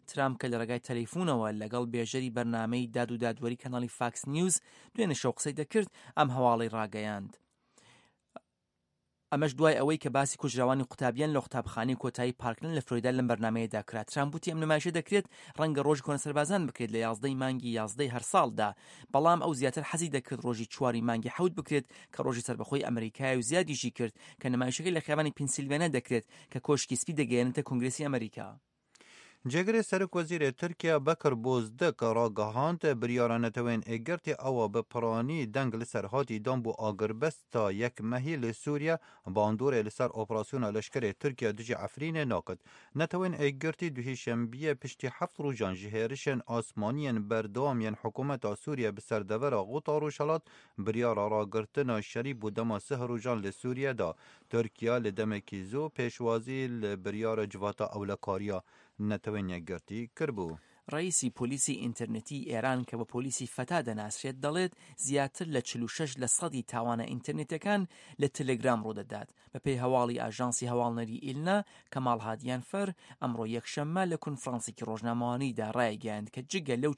ترامپ کە لە ڕێگای تەلەیفۆنەوە لەگەڵ بێژەری بەرنامەی داد و دادوەری کەناڵی فاکس نیوز دوێنێ شەو قسەی دەکرد ئەم هەواڵەی ڕاگەیاند. ئەمەش دوای ئەوەی کە باسی کوژراوانی قوتابیان لە قوتابخانەی کۆتایی پارکلند لە فلۆریدا لەم بەرنامەیەدا کرا. ترامپ وتی ئەم نمایشە دەکرێت ڕەنگە ڕۆژی کۆنەسەربازان بکرێت لە 11 مانگی 11 هەر ساڵدا، بەڵام ئەو زیاتر حەزی دەکرد ڕۆژی 4 مانگی 7 بکرێت کە ڕۆژی سەربەخۆی ئەمریکای و زیادیشی کرد کە نمایشەکەی لە خیابانی پینسیلڤانیا دەکرێت کە کۆشکی سپی دەگەیەنێتە کۆنگرێسی ئەمریکا. جگری سرک وزیر ترکیه بکر بوزدک را گهاند بریارانتوین اگرتی او به پرانی دنگ لسرهاتی دان بو آگربستا یک مهیل سوریا باندور لسر اپراسیون لشکر ترکیه دجی عفرین ناقد نتوین اگرتی دوهی شنبیه پشتی 7 روزان جهرشن آسمانین بردامین حکومت سوریه بسر دور غوطا روشلات بریار را گرتنا شری بودما 3 روزان لسوریه دا ترکیه لدمکیزو پیشوازی لبریار جواتا اولکاریا نتوین یکگرتی کربو. ڕئیسی پۆلیسی ئینتەرنێتی ئێران کە بە پۆلیسی فەتا دەناسرێت دەڵێت زیاتر لە 46% تاوانە ئینتەرنێتەکان لە تەلەگرام ڕوودەدات. بەپێی هەواڵی ئاژانسی هەواڵنەری ئیلنا کەماڵ هادیانفەر ئەمڕۆ یەکشەممە لە کۆنفرانسێکی ڕۆژنامەوانیدا ڕایگەیاند کە جگە لەو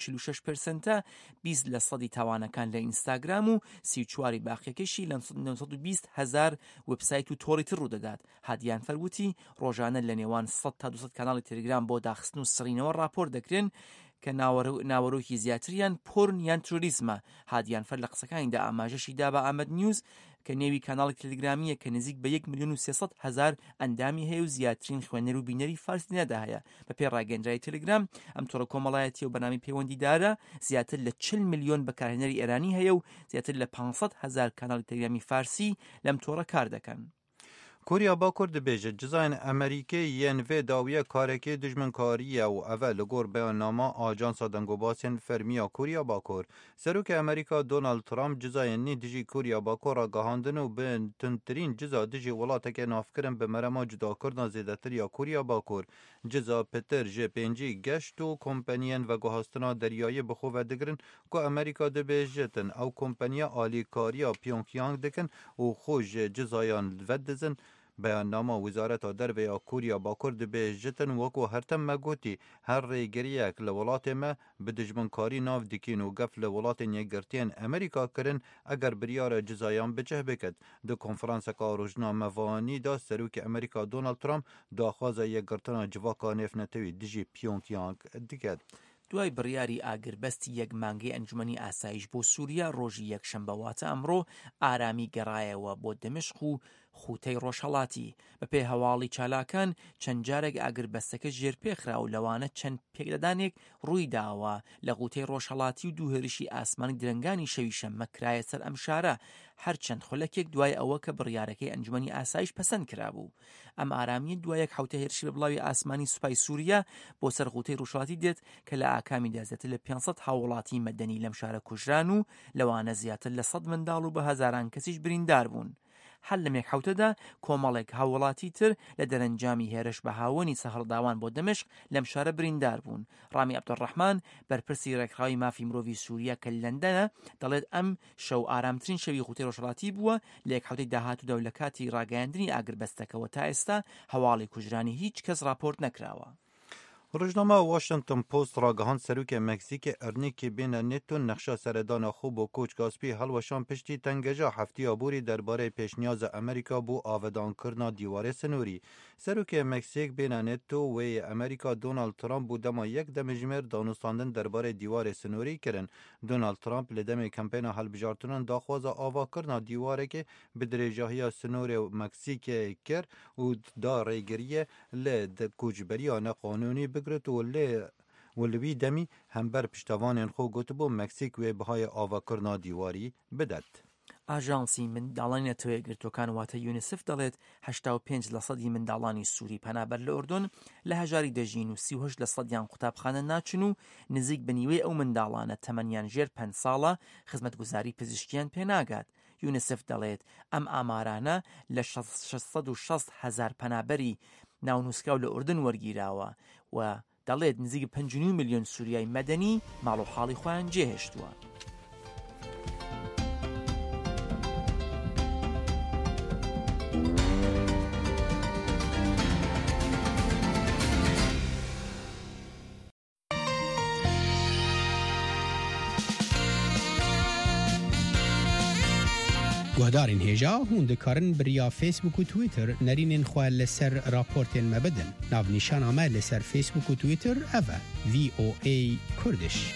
46% 20% تاوانەکان لە ئینستاگرام و 34 باقیەکەشی لە 920,000 وبسایت و تۆڕی تر ڕوودەدات. هادیانفەر وتی ڕۆژانە لە نێوان 100 تا 200 کاناڵی تەلەگرام بۆ داخستن و سڕینەوە راپۆر دەکرێن کە ناوەڕۆکی زیاتریان پۆرن یان توریزمە. هادیانفەر لە قسەکانیدا ئاماژەشی دا بە ئامەد نیوز کە نێوی کاناڵی تەلەگرامیە کە نزیک بە 1,300,000 ئەندامی هەیە و زیاترین خوێنەر و بینەری فارسی نێدا هەیە. بەپێی ڕاگەیەندراوی تەلەگرام ئەم تۆڕە کۆمەڵایەتی و بەنامی پەیوەندیدارە زیاتر لە 40 ملیۆن بەکارهێنەری ئێرانی هەیە و زیاتر لە 500,000 کاناڵی تەلەگرامی فارسی لەم تۆڕە کار دەکەن. کوریا باکور دبیجه جزاین امریکی ین و داویه کارکی دجمنکاریه و اول لگور بیاننامه آجانسا دنگوباسین فرمیا کوریا باکور. سروک امریکا دونالد ترامپ جزاین نی دجی کوریا باکور را گهاندن و به تنترین جزا دجی ولاتک نافکرن به مرما جدا کردن زیدتر یا کوریا باکور. جزا پتر جپنجی گشت و کمپانیان و گوهستنا دریایی بخو و دگرن که امریکا دبیجتن او کمپانیا آلی کاریا پیونگیانگ دکن و خوش جزایان ودزن. بیاننامه وزارت دربه یا کوریا باکور دبیجتن وکو هرتم مگوتی هر ریگریک لولات ما به دجمنکاری ناف دکین و گف لولات یگرتین امریکا کرن اگر بریار جزایان بچه بکد. دو کنفرانس که روزنامه وانی دا سروک امریکا دونالد ترامپ داخواز یگرتن جواکا نفنتوی دجی پیونگیانگ دکد. دوای بڕیاری ئاگربەستی یەک مانگەی ئەنجومەنی ئاسایش بۆ سووریا ڕۆژی یەکشەمبەواتە ئەمڕۆ ئارامی گەڕایەوە بۆ دەمشق و خوتەی ڕۆژهەڵاتی. بەپێی هەواڵی چالاکان چەند جارێک ئاگربەستەکە ژێرپێخرا و لەوانە چەند پێکدادانێک ڕووی داوە لە غوتەی ڕۆژهەڵاتی و دوو هێرشی ئاسمانی درەنگانی شەوی شەممە کرایە سەر ئەم شارە هەرچەند خولەکێک دوای ئەوە کە بڕیارەکەی ئەنجومەنی ئاسایش پەسەند کرابوو. ئەم ئارامیە دوای یەک حوتە هێرشی بە بڵاوی ئاسمانی سوپای سووریا بۆ سەر غوتەی ڕۆژهەڵاتی دێت کە لە ئاکامیدا زیاتر لە 500 هاوڵاتی مەدەنی لەم شارە کوژران و لەوانە زیاتر لە 100 منداڵ و بە هەزاران کەسیش بریندار بوون. هەر لەمێک حوتەدا کۆمەڵێک هاوڵاتی تر لە دەرەنجامی هێرش بە هاوەنی سەهەڵداوان بۆ دەمشق لەم شارە بریندار بوون. ڕامی عەبدوڕەحمان بەرپرسی ڕێکخراوی مافی مرۆڤی سووریا کە لەندەنە دەڵێت ئەم شەو ئارامترین شەوی غوتەی ڕۆژهەڵاتی بووە لە یەک حوتەی داهاتوودا و لە کاتی ڕاگەیاندنی ئاگربەستەکەوە تا ئێستا هەواڵی کوژرانی هیچ کەس راپۆرت نەکراوە. روزنامه واشنگتن پست را گهان سروک مکزیک ارنیکی بین نتو نقشه سردان خوب و کوچ گاسپی هلوشان پشتی تنگجا هفتی آبوری درباره پیشنیاز امریکا بو آودان کرنا دیوار سنوری. سروک مکزیک بین نتو و امریکا دونالد ترامپ بو دما یک دمجمر دانستاندن درباره دیوار سنوری کرن. دونالد ترامپ لدم کمپین حل بجارتونن داخواز آوا کرنا دیواره که بدرجاهی سنوری مکزیک کر و دا ریگریه لد کوچبریان قانونی بگرت ولوی دمی هم بر پشتوان خو گوتبو مکسیک و بهای آوا کرنا دیواری بدد. ئاژانسی منداڵانی نەتەوەیەکگرتوەکان واتە یونیسف دەڵێت 85% منداڵانی سووری پەنابەر لە ئوردون لە هەژاری دەژین و 38% قوتابخانە ناچن و نزیک بە نیوەی ئەو منداڵانە تەمەنیان ژێر 5 ساڵە خزمەتگوزاری پزیشکیان پێناگات. یونیسف دەڵێت ئەم ئامارانە لە 660,000 پەنابەری ناونووسکا و لە ئوردن وەرگیراوە و دەڵێت نزیک 5 ملیۆن سووریای مەدەنی ماڵ و حاڵی خۆیان جێهێشتووە. گهدارین هجا هون دکارن بریا فیسبوک و تویتر نرینین خواه لسر راپورتین مبدن ناو نیشان آمه لسر فیسبوک و تویتر اوه VOA کردش.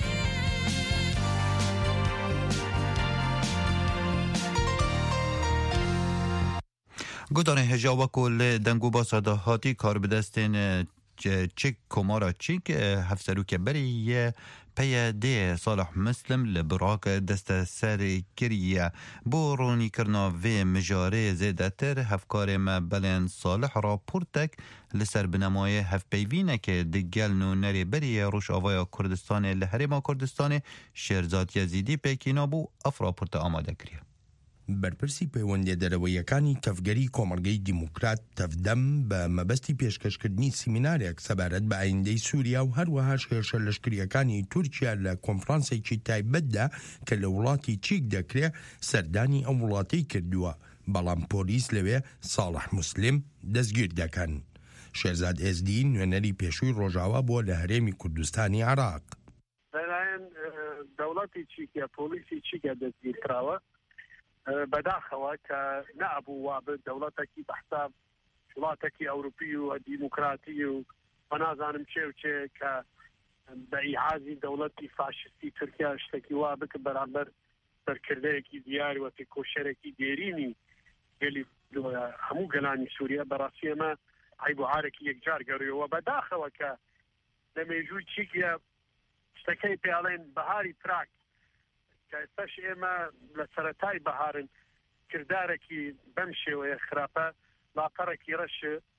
گودان هجا وکل دنگو با صداحاتی کار بدستین چک کمارا چیک هفسرو که بری پی دی صالح مسلم لبراک دست سر کریه بورونی کرنا و مجاره زیدتر هفکار ما بلین صالح را پورتک لسر بنمای هف پیوینه که دگل نو نری بری روش آوایا کردستان لحرما کردستان شیرزاد یزیدی پیکینا بو افرا پورت آماده کریه. بەرپرسی پەیوەندی دەرەوەیەکانی تەفگەری کۆمەڵگەی دیموکرات تەفدەم بە مەبەستی پێشکەشکردنی سیمینارێک سەبارەت بە ئایندەی سووریا و هەروەها هێرشە لەشکریەکانی تورکیا لە کۆنفرانسێکی تایبەتدا کە لە وڵاتی چیک دەکرێت سەردانی ئەم وڵاتەی کردووە، بەڵام پۆلیس لەوێ ساڵح موسلم دەستگیر دەکەن. شێرزاد ئێزدی نوێنەری پێشووی ڕۆژاوا بووە لە هەرێمی کوردستانی عێراق. لەلایەن دەوڵەتی چیکە پۆلیسی چیکە دەستگیر کراوە بەداخەوە کە نەبوو وابێت دەوڵەتێکی بەحساب وڵاتێکی ئەوروپی و دیموکراتی و نازانم چێ و چێ کە بە ئیعازی دەوڵەتی فاشستی تورکیا شتێکی وا بکە بەرامبەر سەرکردەیەکی دیاری و کۆشەرێکی دێرینی گەلی هەموو گەلانی سووریا بەڕاستی ئەمە عیب و عارێکی یەکجار گەڕیەوە بەداخەوە کە لە مێژووی چیکە شتەکەی پێڵێن بەهاری پراگ ئێستاش ئێمە لە سەرەتای بەهارن کردارێکی بەم شێوەیە خراپە لاپەڕێکی ڕەش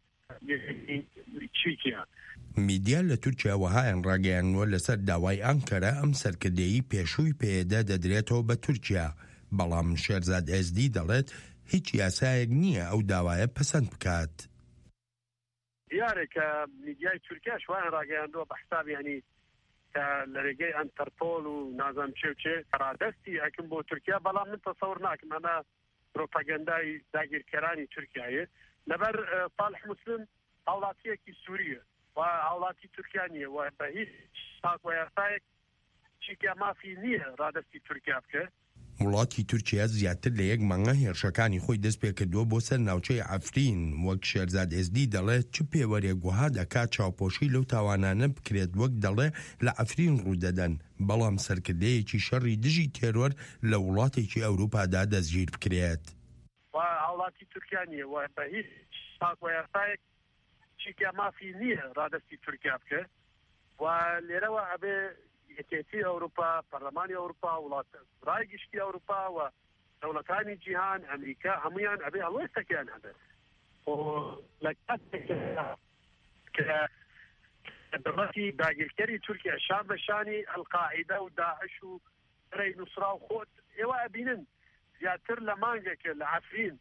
چیکە. میدیا لە تورکیا وەهایان ڕاگەیاندووە لەسەر داوای ئەنکەرە ئەم سەرکردەیی پێشووی پێدا دەدرێتەوە بە تورکیا، بەڵام شێرزاد ئێزدی دەڵێت هیچ یاسایەک نییە ئەو داوایە پەسەند بکات. دیارێکە میدیای تورکیا شوایان ڕاگەیاندووە بە حساب یعنی لە ڕێگەی ئەنتەرپۆل و نازانم چێ و چێ ڕادەستی ئەکەم بۆ تورکیا، بەڵام من تەسەوڕ ناکەم ئەمە پرۆپاگەندای داگیرکەرانی تورکیایە لەبەر ساڵح موسلم هاوڵاتیەکی سووریە و هاوڵاتی تورکیا نییە و بە هیچ تاک و یاسایەک چیکە مافی نییە ڕادەستی تورکیا بکە. وڵاتی تورکیا زیاتر لە یەک مانگە هێرشەکانی خۆی دەست پێ کردووە بۆ سەر ناوچەی عەفرین، وەک شێرزاد ئێزدی دەڵێت چ پێوەرێک وها دەکات چاوپۆشی لەو تاوانانە بکرێت وەک دەڵێ لە عەفرین ڕوودەدەن، بەڵام سەرکردەیەکی شەڕی دژی تێرۆر لە وڵاتێکی ئەوروپادا دەستگیر بکرێت. و هاوڵاتی تورکیا نییە و بە هیچ تاک و یاسایەک چیکە مافی نییە ڕادەستی تورکیا بکە و لێرەوە ئەبێ یەکێتی ئەوروپا، پەرلەمانی ئەوروپا، وڵات ڕای گشتی ئەوروپا و دەوڵەتانی جیهان ئەمریکا هەمویان ئەبێ هەڵوێستەکەیان هەبێت لە کاتێکدا کە دەوڵەتی داگیرکەری تورکیا شان بە شانی ئەلقاعیدە و داعش و رەی نوسرا و خۆت ئێوە ئەبینن زیاتر لە مانگێکە لە عەفرین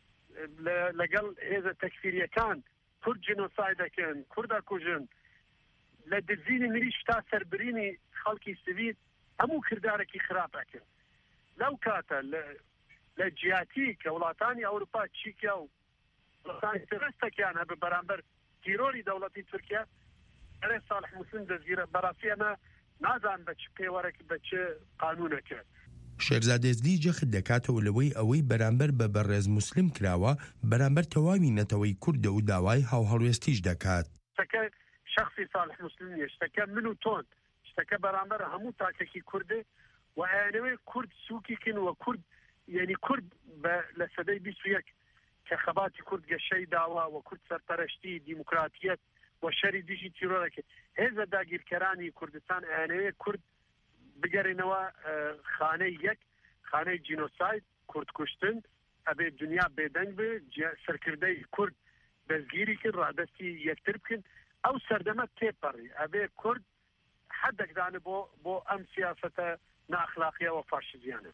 لەگەڵ هێزە تەکفیریەکان کورد جنۆساید دەکەن، کورد دەکوژن، لە دزینی مریش تا سەربرینی خەڵکی سیڤیل هەموو کردارێکی خراپەکەن. لەو کاتە لە جیاتی کە وڵاتانی ئەوروپا چیکە و وڵاتانی سەرەستەکیان هەبێ بەرامبەر تیرۆری دەوڵەتی تورکیا ئەرێ ساڵح موسلم دەستگیرە بەڕاستی ئەمە نازان بە چ پێوەرەك بە چ قانونەکە. شێرزاد ئێزدی جەخت دەکاتەوە لەوەی ئەوەی بەرامبەر بە بەڕێز موسلم کراوە بەرامبەر تەواوی نەتەوەی کوردە و داوای هاوهەڵوێستیش دەکات. شخصی صالح موسلم نیە، شتەکە من و تۆن، شتەکە بەرامبەر هەموو تاکێکی کوردێ و ئەیانەوەی کورد سووکیکن و کورد یعنی کورد لە سەدەی 21 کە خەباتی کورد گەشەی داوا و کورد سەرپەرشتی دیموکراتیەت و شەری دیژی تیرۆرەکە هێزە داگیرکەرانی کوردستان ئەیانەوەی کورد بگەڕێنەوە خانەی یەک، خانەی جینۆساید، کورد کوشتن، ئەبێ دنیا بێدەنگ بێ، سەرکردەی کورد دەستگیری کرد، ڕادەستی یەکتر بکەن، ئەو سەردەمە تێپەڕی ئەبێ کورد حەدەکدانە بۆ ئەم سیاسەتە ناخلاقیە و فاشیزیانە.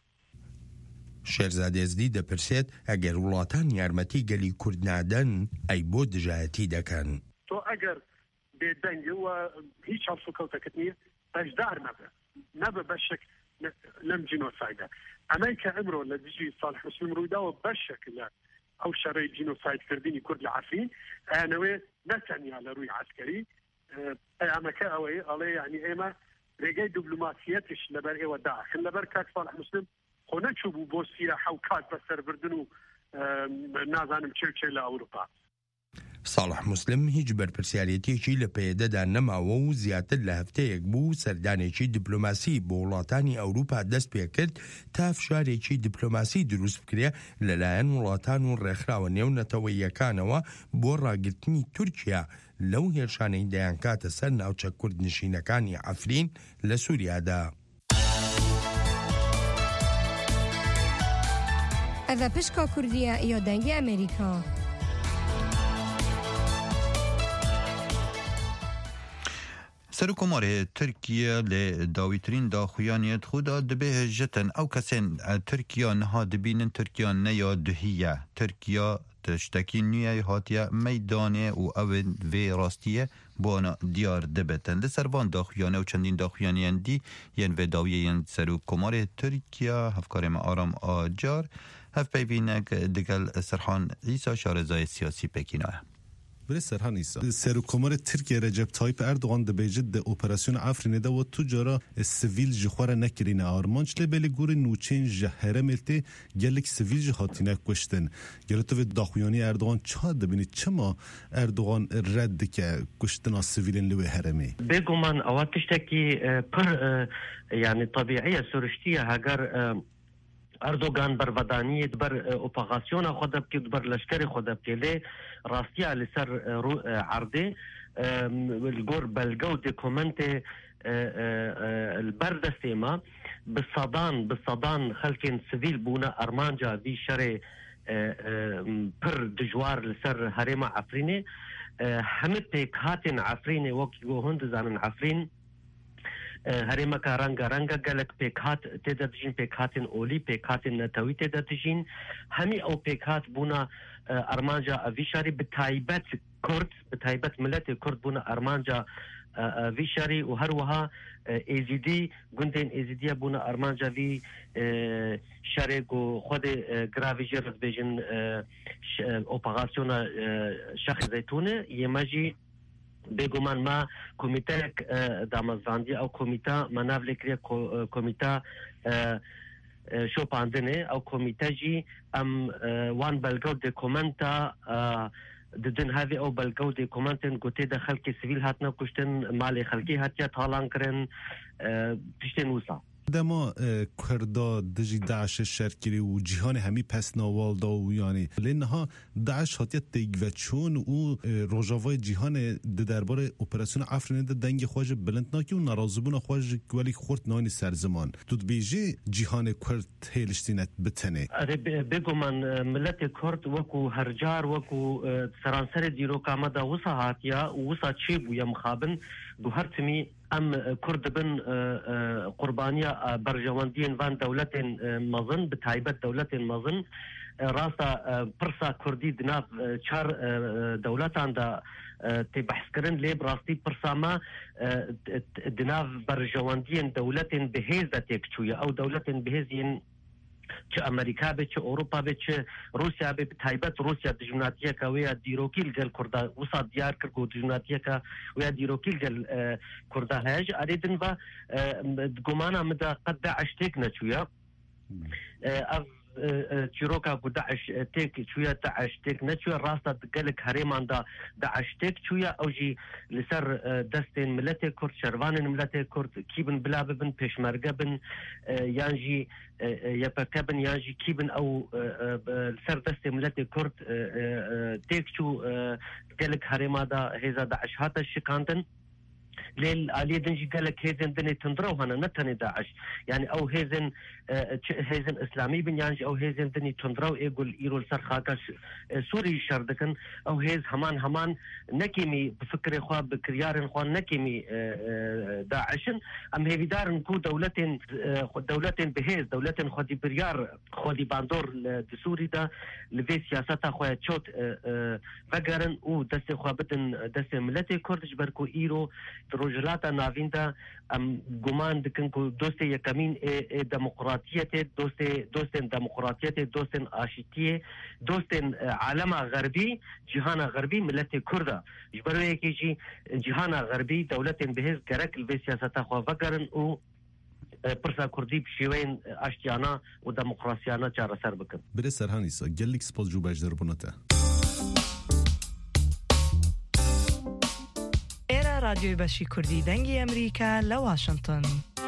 شێرزاد ئێزدی دەپرسێت ئەگەر وڵاتان یارمەتی گەلی کورد نادەن ئەی بۆ دژایەتی دەکەن. تۆ ئەگەر بێدەنگی و هیچ هەڵسوکەوتەکەت نییە بەشدار نەبە بەشێک لەم جینۆسایدە. ئەمەی کە ئەمڕۆ لە دژی ساڵح موسلم ڕوویداوە بەشێک لە ئەو شەڕەی جینۆسایدکردنی کورد لە عەفرین ئەیانەوێ نەتەنیا لە ڕووی عەسکەری ئەمەکە ئەوەیە ئەڵێ یعنی ئێمە ڕێگەی دیبلۆماسیەتیش لەبەر ئێوە داخن لەبەر کاک ساڵح موسلم خۆ نەچوو بۆ سیرە حەوکات بەسەربردن و نازانم چێ لە ئەوروپا. ساڵح موسلم هیچ بەرپرسیارەتێکی لە پێدەدا نەماوە و زیاتر لە هەفتەیەک بوو سەردانێکی دیپلۆماسی بۆ وڵاتانی ئەوروپا دەست پێ کرد تا فشارێکی دیپلۆماسی دروست بکرێ لەلایەن وڵاتان و ڕێکخراوە نێو نەتەوەییەکانەوە بۆ ڕاگرتنی تورکیا لەو هێرشانەی دەیانکاتە سەر ناوچە کوردنشینەکانی عەفرین لە سووریادا. ئەڤە پشکا کوردیە یا دەنگی ئەمریکا. سەرۆکۆمارێ تورکیا لێ داویترین داخویانیەت خۆدا دەبێژەتن ئەو کەسێن تورکیا نەها دەبینن تورکیا نەیا دوهیە تورکیا تشتێکی نوێی هاتیە مەیدانێ و ئەوێ vê ڕاستیە بۆنە دیار دەبێتن لەسەر وان داخویانە و چەندین داخویانیان دی یەن vê dawiyên سەرۆکۆمارێ تورکیا هەفکارێمە ئارام ئاجار هەفپەیڤینەک دگەل سەرحان ئیسا شارەزای سیاسی پێکینایە. برای سرحان ایسا سرکومار ترکیه رجب طایپ اردوغان ده بیجد ده اپراسیون عفرینه ده و تجارا سیویل جخواره نکرینه آرمانچ لبلی گوری نوچین جهره ملتی گلک سیویل جهاتینه کشتن گلتو و داخویانی اردوغان چه دبینی چما اردوغان رد که کشتن سیویلین لوی هرمی بگو من اواتشتکی پر یعنی طبیعیه سرشتیه هگر اردوغان برودانی بر اپراسیون خود بکی بر لشکر خود بکی لی راستی علی سر عرضه الگور بلگو دکومنت البردستی ما بصدان خلکن سویل بونا ارمانجا وی شر پر دجوار لسر هرم عفرینه همه پیکاتن عفرینه وکی گوهند زانن عفرین هرما کا رنگا گلک پیکات تدجین پیکاتن اولی پیکاتن نتوی تدجین همی او پیکات بونا ارمانجا ویشاری بتایبت کرد بتایبت ملت کرد بونا ارمانجا ویشاری و هر وها ایزیدی گندین ایزیدی بونا ارمانجا وی شارک و خود گراویجر بیجن اپراسیون شخص زیتونه یماجی بگومان ما کمیته دامزاندی او کمیته مناف لکری کمیته شوپاندنه او کمیته جی ام وان بلگو دکومنتا ددن هاوی او بلگو دکومنتن گوته ده خلق سیویل هاتنا کشتن مال خلقی هاتیا تالان کرن پشتن وسا دما کردا دجی داعش شرکری و جهان همی پس نوالدا و یعنی لنها داعش هاتیت تیگ چون و روجاوای جهان درباره اپراسیون عفرینه ده دنگ خواج بلندناکی و نرازبون خواج ولی خورد نانی سرزمان تود بیجی جهان کرد هیلشتینت بتنه بگو من ملت کرد وکو هرجار وکو سرانسر دیرو کامدا وسا هاتیا وسا چی بو یا مخابن بو هر تمی ام کرد بن قربانية برجواندين فان دولة مظن بتايبت دولة مظن راسا برسا كردي دناف چار دولتان دا تبحث کرن لي براستي برسا ما دناف برجواندين دولة بهيز دا تكچوية او دولة بهيزين چه امریکا به چه اروپا به چه روسیا به تایبت روسیا دجمناتیه که ویا دیروکیل گل کرده وسا دیار کرد که دجمناتیه که ویا دیروکیل گل کرده هاج اریدن و گمانا مدا قد داعش تک نچویا اف چیروکا کو داعش تک چویا داعش تک نچویا راستا گلک هریمان دا داعش تک چویا اوجی لسر دستین ملت کرد شروان ملت کرد کیبن بلا بن پیشمرگه بن یانجی يبكبن ياجي كيبن او سر دست ملت كرد تيكشو قالك هرمادا هيزا داعش هاتا شكاندن ليل علي دنجي قالك هيزن دني تندرو هنا نتني داعش يعني او هيزن اسلامي بن يانجي او هيزن دني تندرو يقول يرول سر خاكش سوري شردكن او هيز همان نكيمي بفكر اخوان بكريار اخوان نكيمي داعشن ام هيفيدار نكو دولة بهيز دولة خودي بريار خودي باندور دسوري دا لفي سياستا خويا تشوت فقرن او دست خوابتن دست ملتي كردش بركو ايرو روجلاتا نافيندا ام گمان دکن کو دوست یکمین دموکراتیت دوست دموکراتیت دوست آشتیه دوست عالم غربی جهان غربی ملت کرد جبروی کی جهان غربی دولت بهز گرک الوی سیاست خو فکرن او پرسا کوردی بشوین اشتیانا و دموکراسیانا چارەسەر بکەن. برێ سەرهانیسا gelek spas جوو باش دەربوونەتە. ئێرە رادیۆی بەشی کوردی دەنگی ئەمریکا لە واشنگتن.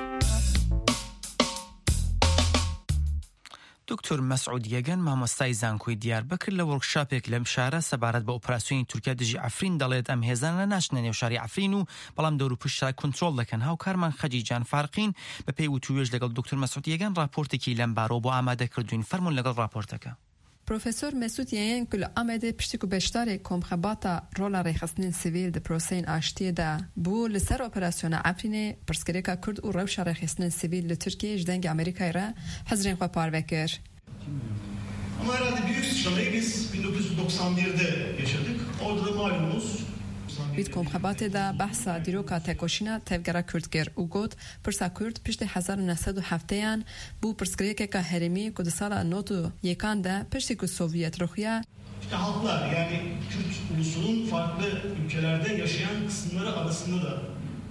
دکتۆر مەسعود یەگەن مامۆستای زانکۆی دیاربەکر لە وەرکشاپێک لەم شارە سەبارەت بە ئۆپراسیۆنی تورکیا دژی ئەفرین دەڵێت ئەم هێزانە ناشنە نێو شاری ئەفرین و بەڵام دەور و پشت کۆنترۆل دەکەن. هاوکارمان خەجی جان فارقین بە پێی وتوێژ لەگەڵ دکتۆر مەسعود یەگەن راپۆرتێکی لەم بارۆ بۆ ئامادە کردوین. فەرمون لەگەڵ راپۆرتەکە. پروفسور مسعود یەگەن کل ئامادە پشتی و بەشداری کۆمخەباتە ڕۆڵە ڕێخستنین سیڤیل دە پرۆسەین ئاشتیەدا بوو لەسەر ئۆپراسیۆنە ئەفرینێ پرسکرێکا کورد و ڕەوشە ڕێخستنین سیڤیل لە تورکیەش دەنگی ئەمریکایرە حەزرین خۆ پارvê kir. Ama herhalde büyük sıçramayı biz 1991'de yaşadık. Orada da malumunuz. Vît komxebatê de behsa dîroka tekoşîna tevgera Kurd kir û got pirsa Kurd piştî 1907yan bû pirsgirêkeka herêmî ku di sala not û yêkan de piştî ku Sovyet rûxiya İşte halklar yani Kürt ulusunun farklı ülkelerde yaşayan kısımları arasında da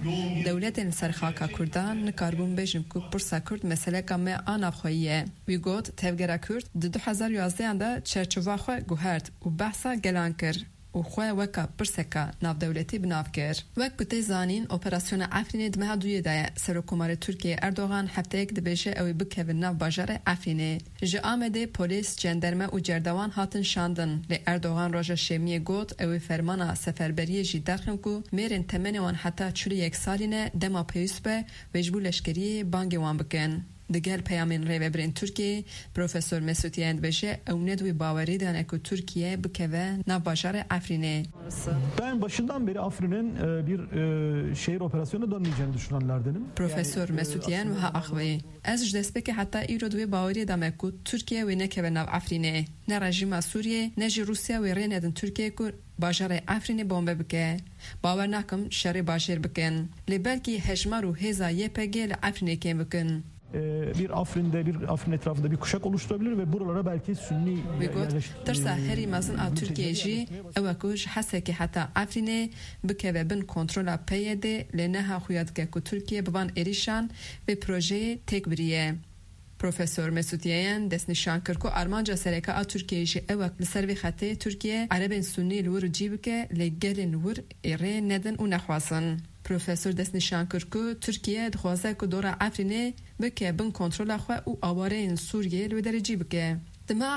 دولتên serxaka Kurdan nikarbûn bêjin ku pirsa Kurd meseleka me a navxweyî ye. Wî got tevgera Kurd di 2011 de çerçeva xwe guhert û behsa gelan kir û xwe weka pirseka navdewletî binav kir. Wek ku tê zanîn operasyona Efrînê di meha duyê de ye. Serokkomarê Tirkiye Erdogan hefteyek dibêje ew ê bikevin nav bajarê Efrînê. Ji Amedê polîs, cenderme û cerdewan hatin şandin. Lê Erdogan roja şêmiyê got ew ê fermana seferberiyê jî derxin ku mêrên temenê wan heta 41 salî ne dema pêwîst be wê ji bo leşkeriyê bangê wan bikin. Digel peyamên rêveberên Tirkiyê, Profesör Mesut Yegân dibêje ew ne dibê bawerî dane ku Tirkiye bikeve nav bajarê Efrînê. Ben başından beri Afrin'in bir şehir operasyonu dönmeyeceğini düşünenlerdenim. Profesör Mesut Yegân wiha axivî. Ez ji destpêkê heta îro dibê bawerî dame ku Tirkiye wê nekeve nav Efrînê. Ne rejîma Sûriyê ne jî Rûsya wê rê nedin Tirkiye ku bajarê Efrînê bombe bike. Bawer nakim şerê bajêr bikin. Lê belkî hejmar û hêza YPG li Efrînê kêm bikin. Bir Afrin etrafında bir kuşak oluşturabilir ve buralara belki Sünni Tirsa herî mezin a Tirkiye jî ew ku ji hesekê heta Efrînê bikeve bin kontrola PYD lê neha xuya dike ku Tirkiye bivan êrîşan vê projeyê têk biriye. Profesör Mesut Yegân destnîşan kir ku armanca sereka a Tirkiye jî ew li ser vê xetê Tirkiye erebên Sunnî li wir cî bike lê gelên wir ê rê nedin û nexwazin. Profesör destnîşan kir ku Tirkiye dixwaze ku dora Efrînê bike bin kontrola xwe û awareyên Sûriyê li wê derê cî bike. Di meha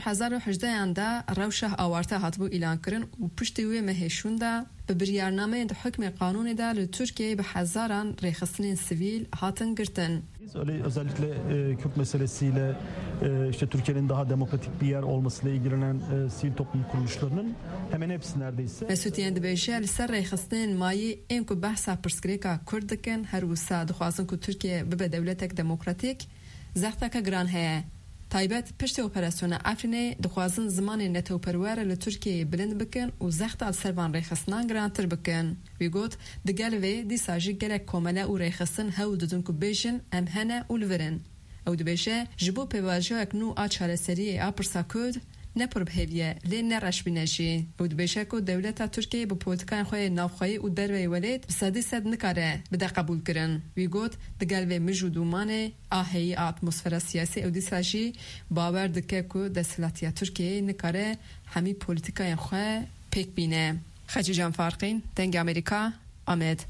2018 de rewşa awarte hatibû îlankirin û piştî wê mehêşûn de bi biryarnameyên di hukmê qanûnê de li Tirkiyeyê bi hezaran rêxistinên sivîl hatin girtin. Özellikle Kürt meselesiyle işte Türkiye'nin daha demokratik bir yer olmasıyla ilgilenen sivil toplum kuruluşlarının hemen hepsi neredeyse. Mesut Yegân dibêje li ser rêxistinên mayî ên ku behsa pirsgirêka Kurd dikin her wisa dixwazin ku Tirkiye bibe dewletek demokratîk zexteka giran heye. Taybet piştî operasyona Efrînê dixwazin zimanê netewperwer li Tirkiyeyê bilind bikin û zexta li ser van rêxistinan girantir bikin. Wî got di gel vê dîsa jî gelek komele û rêxistin hewl didin ku bêjin em hene û li virin. Ew dibêje ji bo pêvajiyek nû a çareseriyê a pirsa Kurd nepir bihêviye lê nereşbîne jî. Ew dibêje ku dewleta Tirkiyeyê bi polîtikayên xwe yê navxweyî û derveyê welêt bi sedî sed nikare bide qebûl kirin. Wî got di gel vê mij û dûmanê a heyî a atmosfera siyasî ew dîsa jî bawer dike ku desthilatîya Tirkiyeyê nikare hemî polîtikayên xwe pêk bîne. Xecî Can Farqîn, Dengê Amerîka, Amed.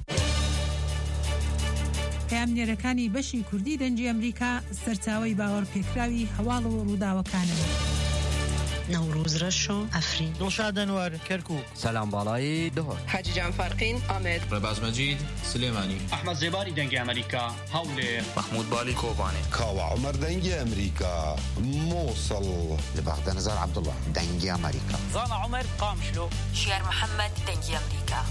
پەیامنێرەکانی بەشی کوردی دەنگی ئەمریکا سەرچاوەی باوەڕپێکراوی هەواڵ و ڕووداوەکانن. نوروز رشو افرین دڵشاد ئەنوەر کەرکووک سەلام باڵایی دهۆر حاجی جان فارقین ئامێد ڕێباز مەجید سلێمانی ئەحمەد زێباری دەنگی ئەمریکا هەولێر محمود بالی کۆبانێ کاوە عومەر دەنگی ئەمریکا مووسڵ لە بەغدە نەزار عەبدوڵڵا دەنگی ئەمریکا زانا عومەر قامشلۆ شێر محەممەد دەنگی ئەمریکا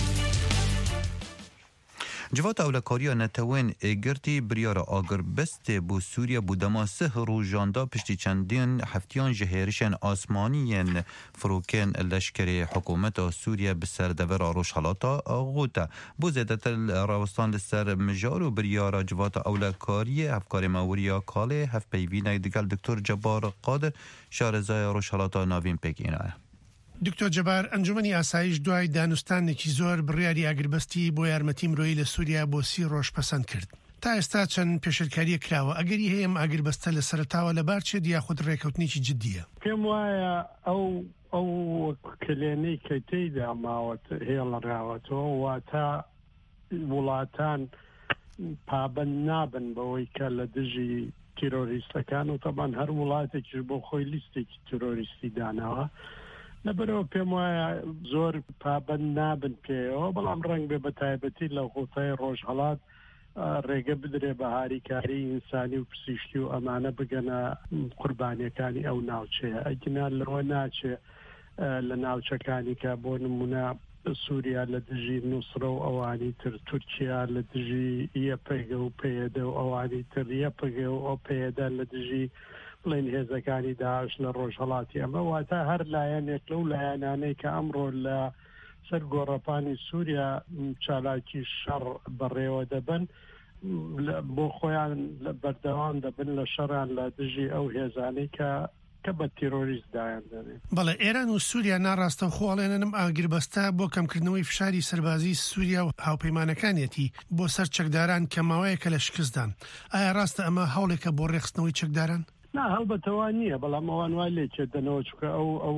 Civata Ewlekariya Netewên Êgirtî biryara agirbestê bû Sûriye bû dema sih rojanda piştî çendîn heftiyan ji hêrişên asmanîyên firokên leşkerê hikûmeta Sûriye bi serdevera Rojhilata Ghûta. Bû zêdetir rawestan li ser mijar û biryara civata Ewlekariyê hevkarê mewriya Kalê hevpeyvînek digel Diktor Cebar Qadir şarezaya Rojhilata navîn pêkîne. دکتۆر جەبار ئەنجومەنی ئاسایش دوای دانوستانێکی زۆر بڕیاری ئاگربەستی بۆ یارمەتی مرۆیی لە سووریا بۆ 30 ڕۆژ پەسەند کرد. تا ئێستا چەند پێشنگاریە کراوە ئەگەری هەیە ئاگربەستە لە سەرتاوە لەبار چێت یاخود ڕێکەوتنێکی جددیە؟ پێم وایە ئەو کلێنەی کە تێیدا ماوەت هێڵەڕاوەتەوە واتە وڵاتان پابەند نابن بەوەی کە لە دژی تیرۆریستەکان و تەبان هەر وڵاتێکیش بۆ خۆی لیستێکی تیرۆریستی داناوە لەبەرەوە پێم وایە زۆر پابەند نابن پێەوە بەڵام ڕەنگ بێ بە تایبەتی لە غوتای ڕۆژهەڵات ڕێگە بدرێ بە هاریکاری ئینسانی و پزیشکی و ئەمانە بگەنە قوربانیەکانی ئەو ناوچەیە ئەگینا لەوە ناچێ لە ناوچەکانی کە بۆ نمونە سووریا لە دژی نووسرە و ئەوانی تر تورکیا لە دژی یەپەگە و پێدە و ئەوانی تر یەپەگە و ئەو پێدە لە دژی بڵێن هێزەکانی داعش لە ڕۆژهەڵاتی ئەمە واتە هەر لایەنێک لەو لایەنانەی کە ئەمڕۆ لە سەر گۆڕەپانی سووریا چالاکی شەڕ بەڕێوە دەبن بۆ خۆیان بەردەوام دەبن لە شەڕیان لە دژی ئەو هێزانەی کە بە تیرۆریست دایان دەبێت. بەڵێ ئێران و سووریا ناڕاستە خۆڵێنم ئاگربەستە بۆ کەمکردنەوەی فشاری سەربازی سووریا و هاوپەیمانەکانیەتی بۆ سەر چەکداران کە ماوەیەکە لە شکستدان. ئایا ڕاستە ئەمە هەوڵێکە بۆ ڕێخستنەوەی چەکداران؟ نا هەڵبەتەوە نییە بەڵام ئەوان وای لێکێت دەنەوە چکە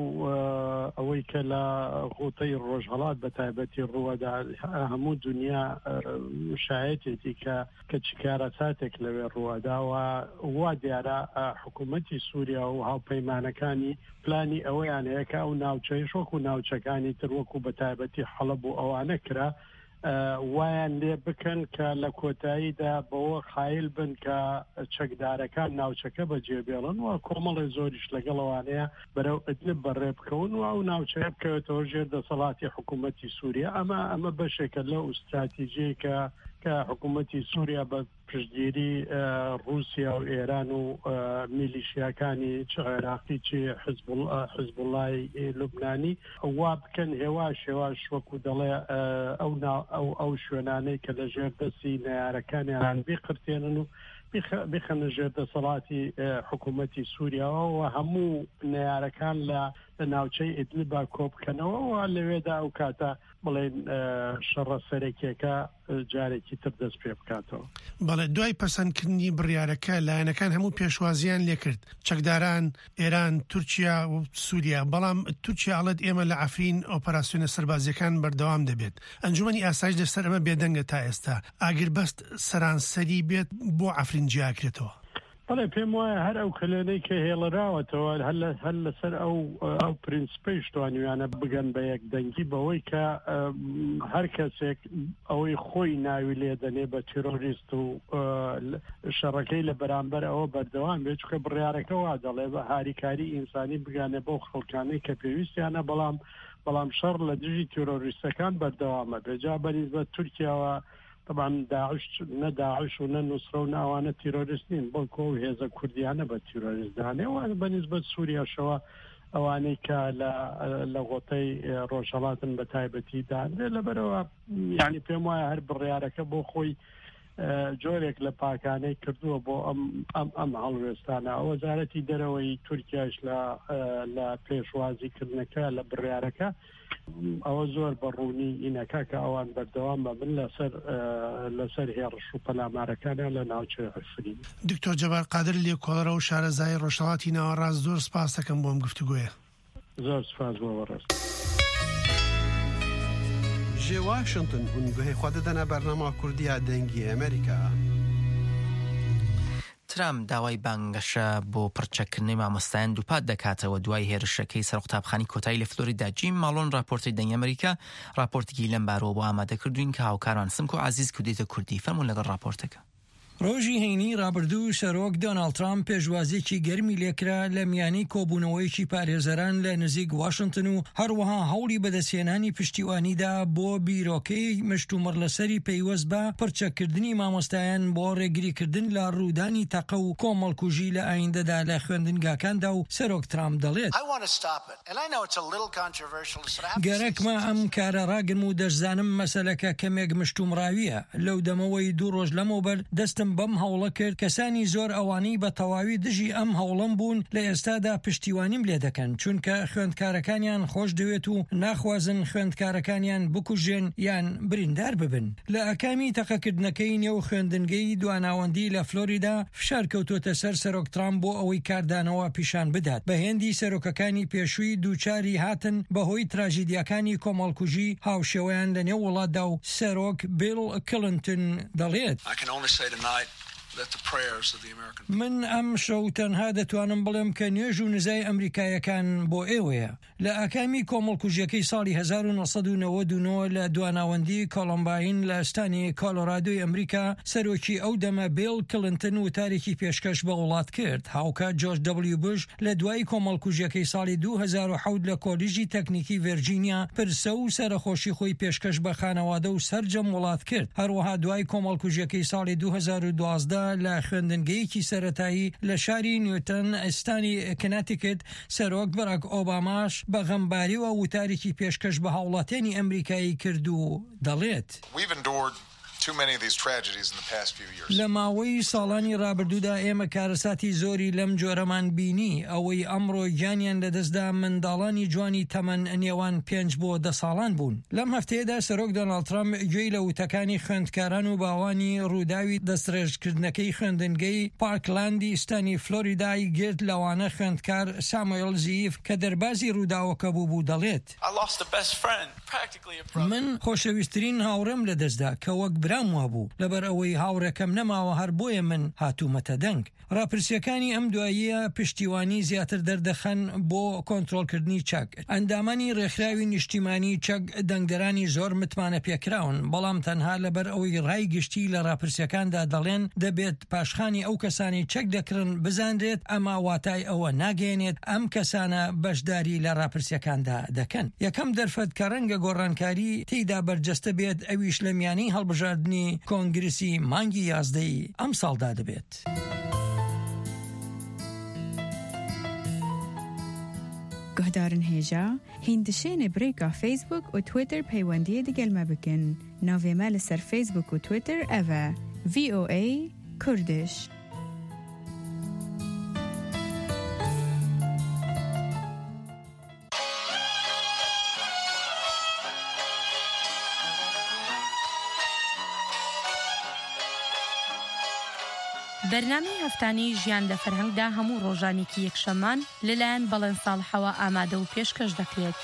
ئەوەی کە لە غوتەی ڕۆژهەڵات بە تایبەتی ڕووەدا هەموو دنیا شایەتێتی کە چیکارە ساتێک لەوێ ڕووەداوە وا دیارە حکوومەتی سووریا و هاوپەیمانەکانی پلانی ئەوەیان هەیە کە ئەو ناوچەی شۆک و ناوچەکانی تر وەکو بە تایبەتی حەڵەب و ئەوانە کرا وایان لێ بکەن کە لە کۆتاییدا بەوە خایل بن کە چەکدارەکان ناوچەکە بەجێبێڵن و کۆمەڵی زۆریش لەگەڵەوانەیە بەرەو ئەدلب بەڕێ بکەون و ئەو ناوچەیە بکەوێتەوە ژێر دەسەڵاتی حکوومەتی سووریا ئەمە بەشێکە لەو ئستراتیژیە کە حکوومەتی سووریا بە پشتگیری رووسیا و ئێران و میلیشیاکانی چ عێراقی چی حزبوڵای لوبنانی وا بکەن هێواش وەکو دەڵێ ئەو شوێنانەی کە لە ژێر دەستی نەیارەکانیان بیقرتێنن و بخەنە ژێر دەسەڵاتی حکوومەتی سووریاوە و هەموو نەیارەکان لە ناوچەی ئیدلیبا کۆبکەنەوە و لەوێدا ئەو کاتە بڵێن شەڕە سەرەکیەکە جارێکی تر دەست پێ بکاتەوە. بەڵێ دوای پەسەندکردنی بڕیارەکە لایەنەکان هەموو پێشوازیان لێکرد چەکداران ئێران تورکیا و سووریا بەڵام تورکیا ئەڵێت ئێمە لە ئەفرین ئۆپەراسیۆنە سەربازیەکان بەردەوام دەبێت. ئەنجومەنی ئاسایش لەسەر ئەمە بێدەنگە تا ئێستا ئاگربەست سەرانسەری بێت بۆ ئەفرین جیاکرێتەوە. بەڵێ پێم وایە هەر ئەو کلێنەی کە هێڵەراوەتەوە هەر لەسەر ئەو پرینسپەی شتوانیوانە بگەن بە یەک دەنگی بەوەی کە هەر کەسێک ئەوەی خۆی ناوی لێ دەنێ بە تیرۆریست و شەڕەکەی لە بەرامبەر ئەوە بەردەوام بێت چکە بڕیارەکە وا دەڵێ بە هاریکاری ئینسانی بگانێ بۆ خەڵکانەی کە پێویستیانە بەڵام شەڕ لە دژی تیرۆریستەکان بەردەوامە بێجا بەنسبەت تورکیاوە طبعا داعش نه داعش و نه نصره و نه ئەوانە تیرۆریست نین بەڵکو ئەو هێزە کوردیانە بە تیرۆریست دانێ و بەنسبەت سووریاشەوە ئەوانەی کە لە غۆتەی ڕۆژهەڵاتن بە تایبەتی دانێ لەبەرەوە یعنی پێم وایە هەر بڕیارەکە بۆ خۆی جۆرێک لە پاکانەی کردووە بۆ ئەم هەڵوێستانە ئەو وەزارەتی دەرەوەی تورکیاش لە پێشوازیکردنەکە لە بڕیارەکە ئەوە زۆر بەڕوونی ئینەکە کە ئەوان بەردەوام بن لەسەر هێڕش و پەلامارەکانیان لە ناوچەی ئەفرین. دکتۆر جەبار قادر لێکۆڵەرە و شارەزای ڕۆژهەڵاتی ناوەڕاست زۆر سپاس دەکەم بۆم گفتوگویە. زۆر سپاس بۆ ڕاست. جێ واشنگتن هونگوهی خوا دەدەنە بەرنامە کوردیە دەنگی ئەمریکا. ترامپ داوای بانگەشە بۆ پڕچەکردنی مامۆستایان دووپات دەکاتەوە دوای هێرشەکەی سەر قوتابخانی کۆتایی لە فلۆریدا. جیم ماڵۆن راپۆرتی دەنگی ئەمریکا راپۆرتێکی لەم بارەوە بۆ ئامادەکردوین کە هاوکاران سمک و عزیز کودێتە کوردی فەرموون لەگەڵ راپۆرتەکە. ڕۆژی هەینی ڕابردوو سەرۆک دۆناڵد ترامپ پێشوازیێکی گەرمی لێکرا لە میانی کۆبوونەوەیکی پارێزەران لە نزیک واشنگتن و هەروەها هەوڵی بەدەستهێنانی پشتیوانیدا بۆ بیرۆکەی مشتومڕ لەسەری پەیوەست بە پڕچەکردنی مامۆستایان بۆ ڕێگریکردن لە ڕوودانی تەقە و کۆمەڵکوژی لە ئایندەدا لە خوێندنگاکاندا و سەرۆک ترامپ دەڵێت گەرەکمە ئەم کارە ڕاگرم و دەشزانم مەسەلەکە کەمێک مشتومڕاویە لەو دەمەوەی 2 ڕۆژ لەمەوبەر دەستم سەرنجم بەم هەوڵە کرد کەسانی زۆر ئەوانەی بە تەواوی دژی ئەم هەوڵم بوون لە ئێستادا پشتیوانیم لێ دەکەن چونکە خوێندکارەکانیان خۆش دەوێت و ناخوازن خوێندکارەکانیان بکوژێن یان بریندار ببن. لە ئەکامی تەقەکردنەکەی نێو خوێندنگەی دواناوەندی لە فلۆریدا فشار کەوتۆتە سەر سەرۆک ترامپ بۆ ئەوەی کاردانەوە پیشان بدات. بە هێندی سەرۆکەکانی پێشووی دووچاری هاتن بەهۆی تراژیدیەکانی کۆمەڵکوژی هاوشێوەیان لە نێو وڵاتدا و سەرۆک بیل کلنتن دەڵێت من ئەم شەو تەنها دەتوانم بڵێم کە نوێژ و نزای ئەمریکایەکان بۆ ئێوەیە. لە ئاکامی کۆمەڵکوژیەکەی ساڵی 1999 لە دواناوەندی کۆلۆمباین لە ئەستانی کۆلۆرادۆی ئەمریکا سەرۆکی ئەو دەمە بیل کلنتن وتارێکی پێشکەش بە وڵات کرد. هاوکات جۆرج دەبلیو بوش لە دوای کۆمەڵکوژیەکەی ساڵی 2007 لە کۆلیژی تەکنیکی ڤێرجینیا پرسە و سەرخۆشی خۆی پێشکەش بە خانەوادە و سەرجەم وڵات کرد. هەروەها دوای کۆمەڵکوژیەکەی ساڵی 2012 لە خوێندنگەیەکی سەرەتایی لە شاری نیوتن ئەستانی کناتیکت سەرۆک باراک ئۆباماش بە غەمباریەوە وتارێکی پێشکەش بە هاوڵاتیانی ئەمریکایی کرد و دەڵێت لە ماوەی ساڵانی ڕابردوودا ئێمە کارەساتی زۆری لەم جۆرەمان بینی ئەوەی ئەمڕۆ گیانیان لەدەستدا منداڵانی جوانی تەمەن نێوان 5 بۆ 10 ساڵان بوون. لەم هەفتەیەدا سەرۆک دۆناڵد ترامپ گوێی لە وتەکانی خوێندکاران و باوانی ڕووداوی دەستڕێژکردنەکەی خوێندنگەی پارکلاندی ئستانی فلۆریدای گرت لەوانە خوێندکار ساموئێل زیف کە دەربازی ڕووداوەکە بوو دەڵێت من خۆشەویستترین هاوڕێم لەدەستدا کە وەک برام وابوو لەبەر ئەوەی هاوڕێکەم نەماوە هەر بۆیە من هاتوومەتە دەنگ. ڕاپرسیەکانی ئەم دواییە پشتیوانی زیاتر دەردەخەن بۆ کۆنتڕۆلکردنی چەک. ئەندامانی ڕێکخراوی نیشتیمانی چەک دەنگدەرانی زۆر متمانە پێکراون بەڵام تەنها لەبەر ئەوەی ڕای گشتی لە ڕاپرسیەکاندا دەڵێن دەبێت پاشخانی ئەو کەسانی چەک دەکرن بزانرێت ئەما واتای ئەوە ناگەێنێت ئەم کەسانە بەشداری لە ڕاپرسیەکاندا دەکەن. یەکەم دەرفەت کە ڕەنگە گۆڕانکاری تێیدا بەرجەستە بێت ئەویش لە میانی هەڵبژاردننی کۆنگرسی مانگی 11 ئەم ساڵدا دەبێت. گهدارن هێژا هیندشێنێ برێکا فیسبوک و تویتر پەیوەندیە دەگەلمە بکەن. ناوێمە لەسەر فیسبوک و تویتر ئەڤە VOA کوردش. بەرنامەی هەفتانەی ژیان لە فەرهەنگدا هەموو ڕۆژانێکی یەکشەممان لەلایەن بەڵێن ساڵحەوە ئامادە و پێشکەش دەکرێت.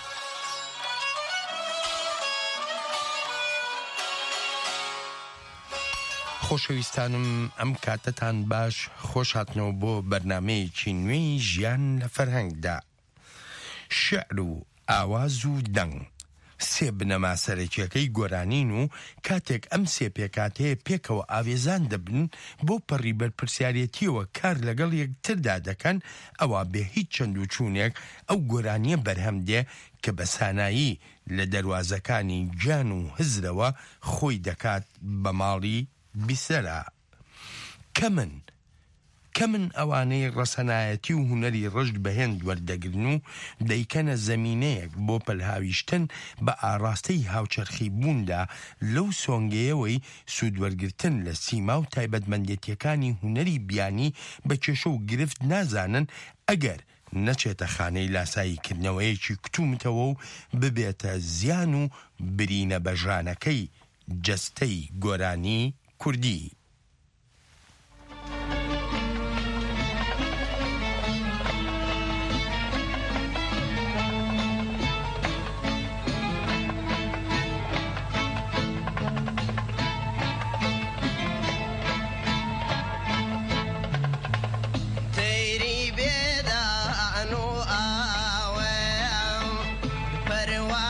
خۆشەویستانم ئەم کاتتان باش خۆش هاتنەوە بۆ بەرنامەیەکی نوێی ژیان لە فەرهەنگدا. شعر و ئاواز و دەنگ سێ بنەما سەرەکیەکەی گۆرانین و کاتێک ئەم سێ پێکاتەیە پێکەوە ئاوێزان دەبن بۆ پەڕی بەرپرسیارەتیەوە کار لەگەڵ یەکتردا دەکەن ئەوە بێ هیچ چەند و چوونێک ئەو گۆرانیە بەرهەم دێ کە بە سانایی لە دەواازەکانی گیان و هزرەوە خۆی دەکات بە ماڵی بیسەرە. کەمن ئەوانەی ڕەسەنایەتی و هونەری ڕشت بەهێند وەردەگرن و دەیکەنە زەمینەیەک بۆ پەلهاویشتن بە ئاراستەی هاوچەرخی بووندا لەو سۆنگەیەوەی سوودوەرگرتن لە سیما و تایبەتمەندێتیەکانی هونەری بیانی بە کێشە و گرفت نازانن ئەگەر نەچێتە خانەی لاساییکردنەوەیەکی کتومتەوە و ببێتە زیان و برینە بەژانەکەی جەستەی گۆرانی کوردی.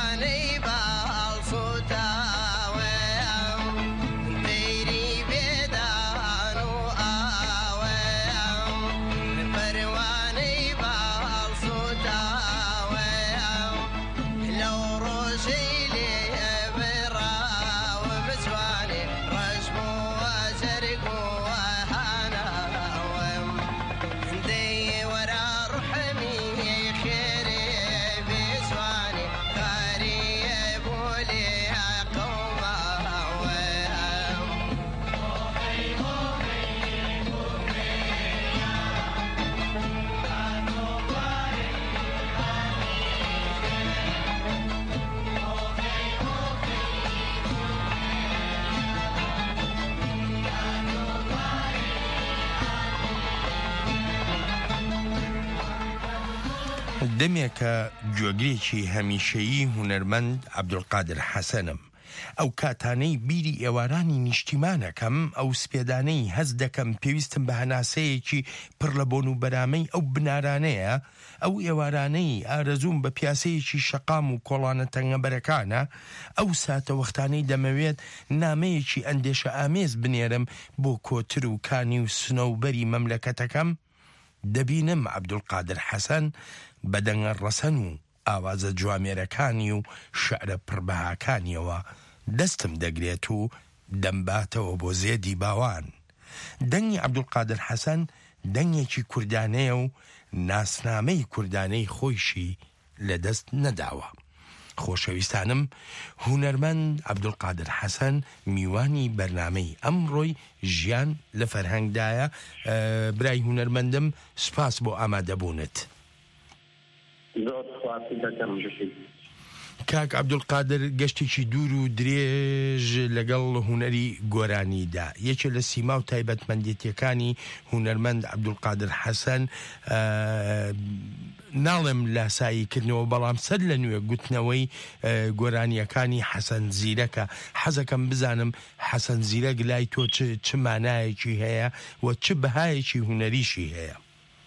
Baby دەمێکە گوێگرێکی هەمیشەیی هونەرمەند عەبدولقادر حەسەنم. ئەو کاتانەی بیری ئێوارانی نیشتیمانەکەم ئەو سپێدانەی هەز دەکەم پێویستم بە هەناسەیەکی پڕ لە بۆن و بەرامەی ئەو بنارانەیە، ئەو ئێوارانەی ئارەزوم بە پیاسەیەکی شەقام و کۆڵانە تەنگەبەرەکانە، ئەو ساتە وەختانەی دەمەوێت نامەیەکی ئەندێشە ئامێز بنێرم بۆ کۆتر و کانی و سنەوبەری مەملەکەتەکەم، دەبینم عەبدولقادر حەسەن بەدەنگە ڕەسەن و ئاوازە جوامێرەکانی و شەعرە پڕبەهاکانیەوە دەستم دەگرێت و دەمباتەوە بۆ زێدی باوان. دەنگی عەبدولقادر حەسەن دەنگێکی کوردانەیە و ناسنامەی کوردانەی خۆیشی لەدەست نەداوە. خۆشەویستانم، هونەرمەند عەبدولقادر حەسەن میوانی بەرنامەی ئەمڕۆی ژیان لە فەرهەنگدایە. برای هونەرمەندم سپاس بۆ ئامادەبوونت. کاک عەبدولقادر گەشتێکی دوور و درێژ لەگەڵ هونەری گۆرانیدا، یەکێ لە سیما و تایبەتمەندێتیەکانی هونەرمەند عەبدولقادر حەسەن ناڵێم لاساییکردنەوە، بەڵام سەر لە نوێ گوتنەوەی گۆرانیەکانی حەسەن زیرەکە. حەزەکەم بزانم حەسەن زیرەک لای تۆ چ مانایەکی هەیە و چ بەهایەکی هونەریشی هەیە؟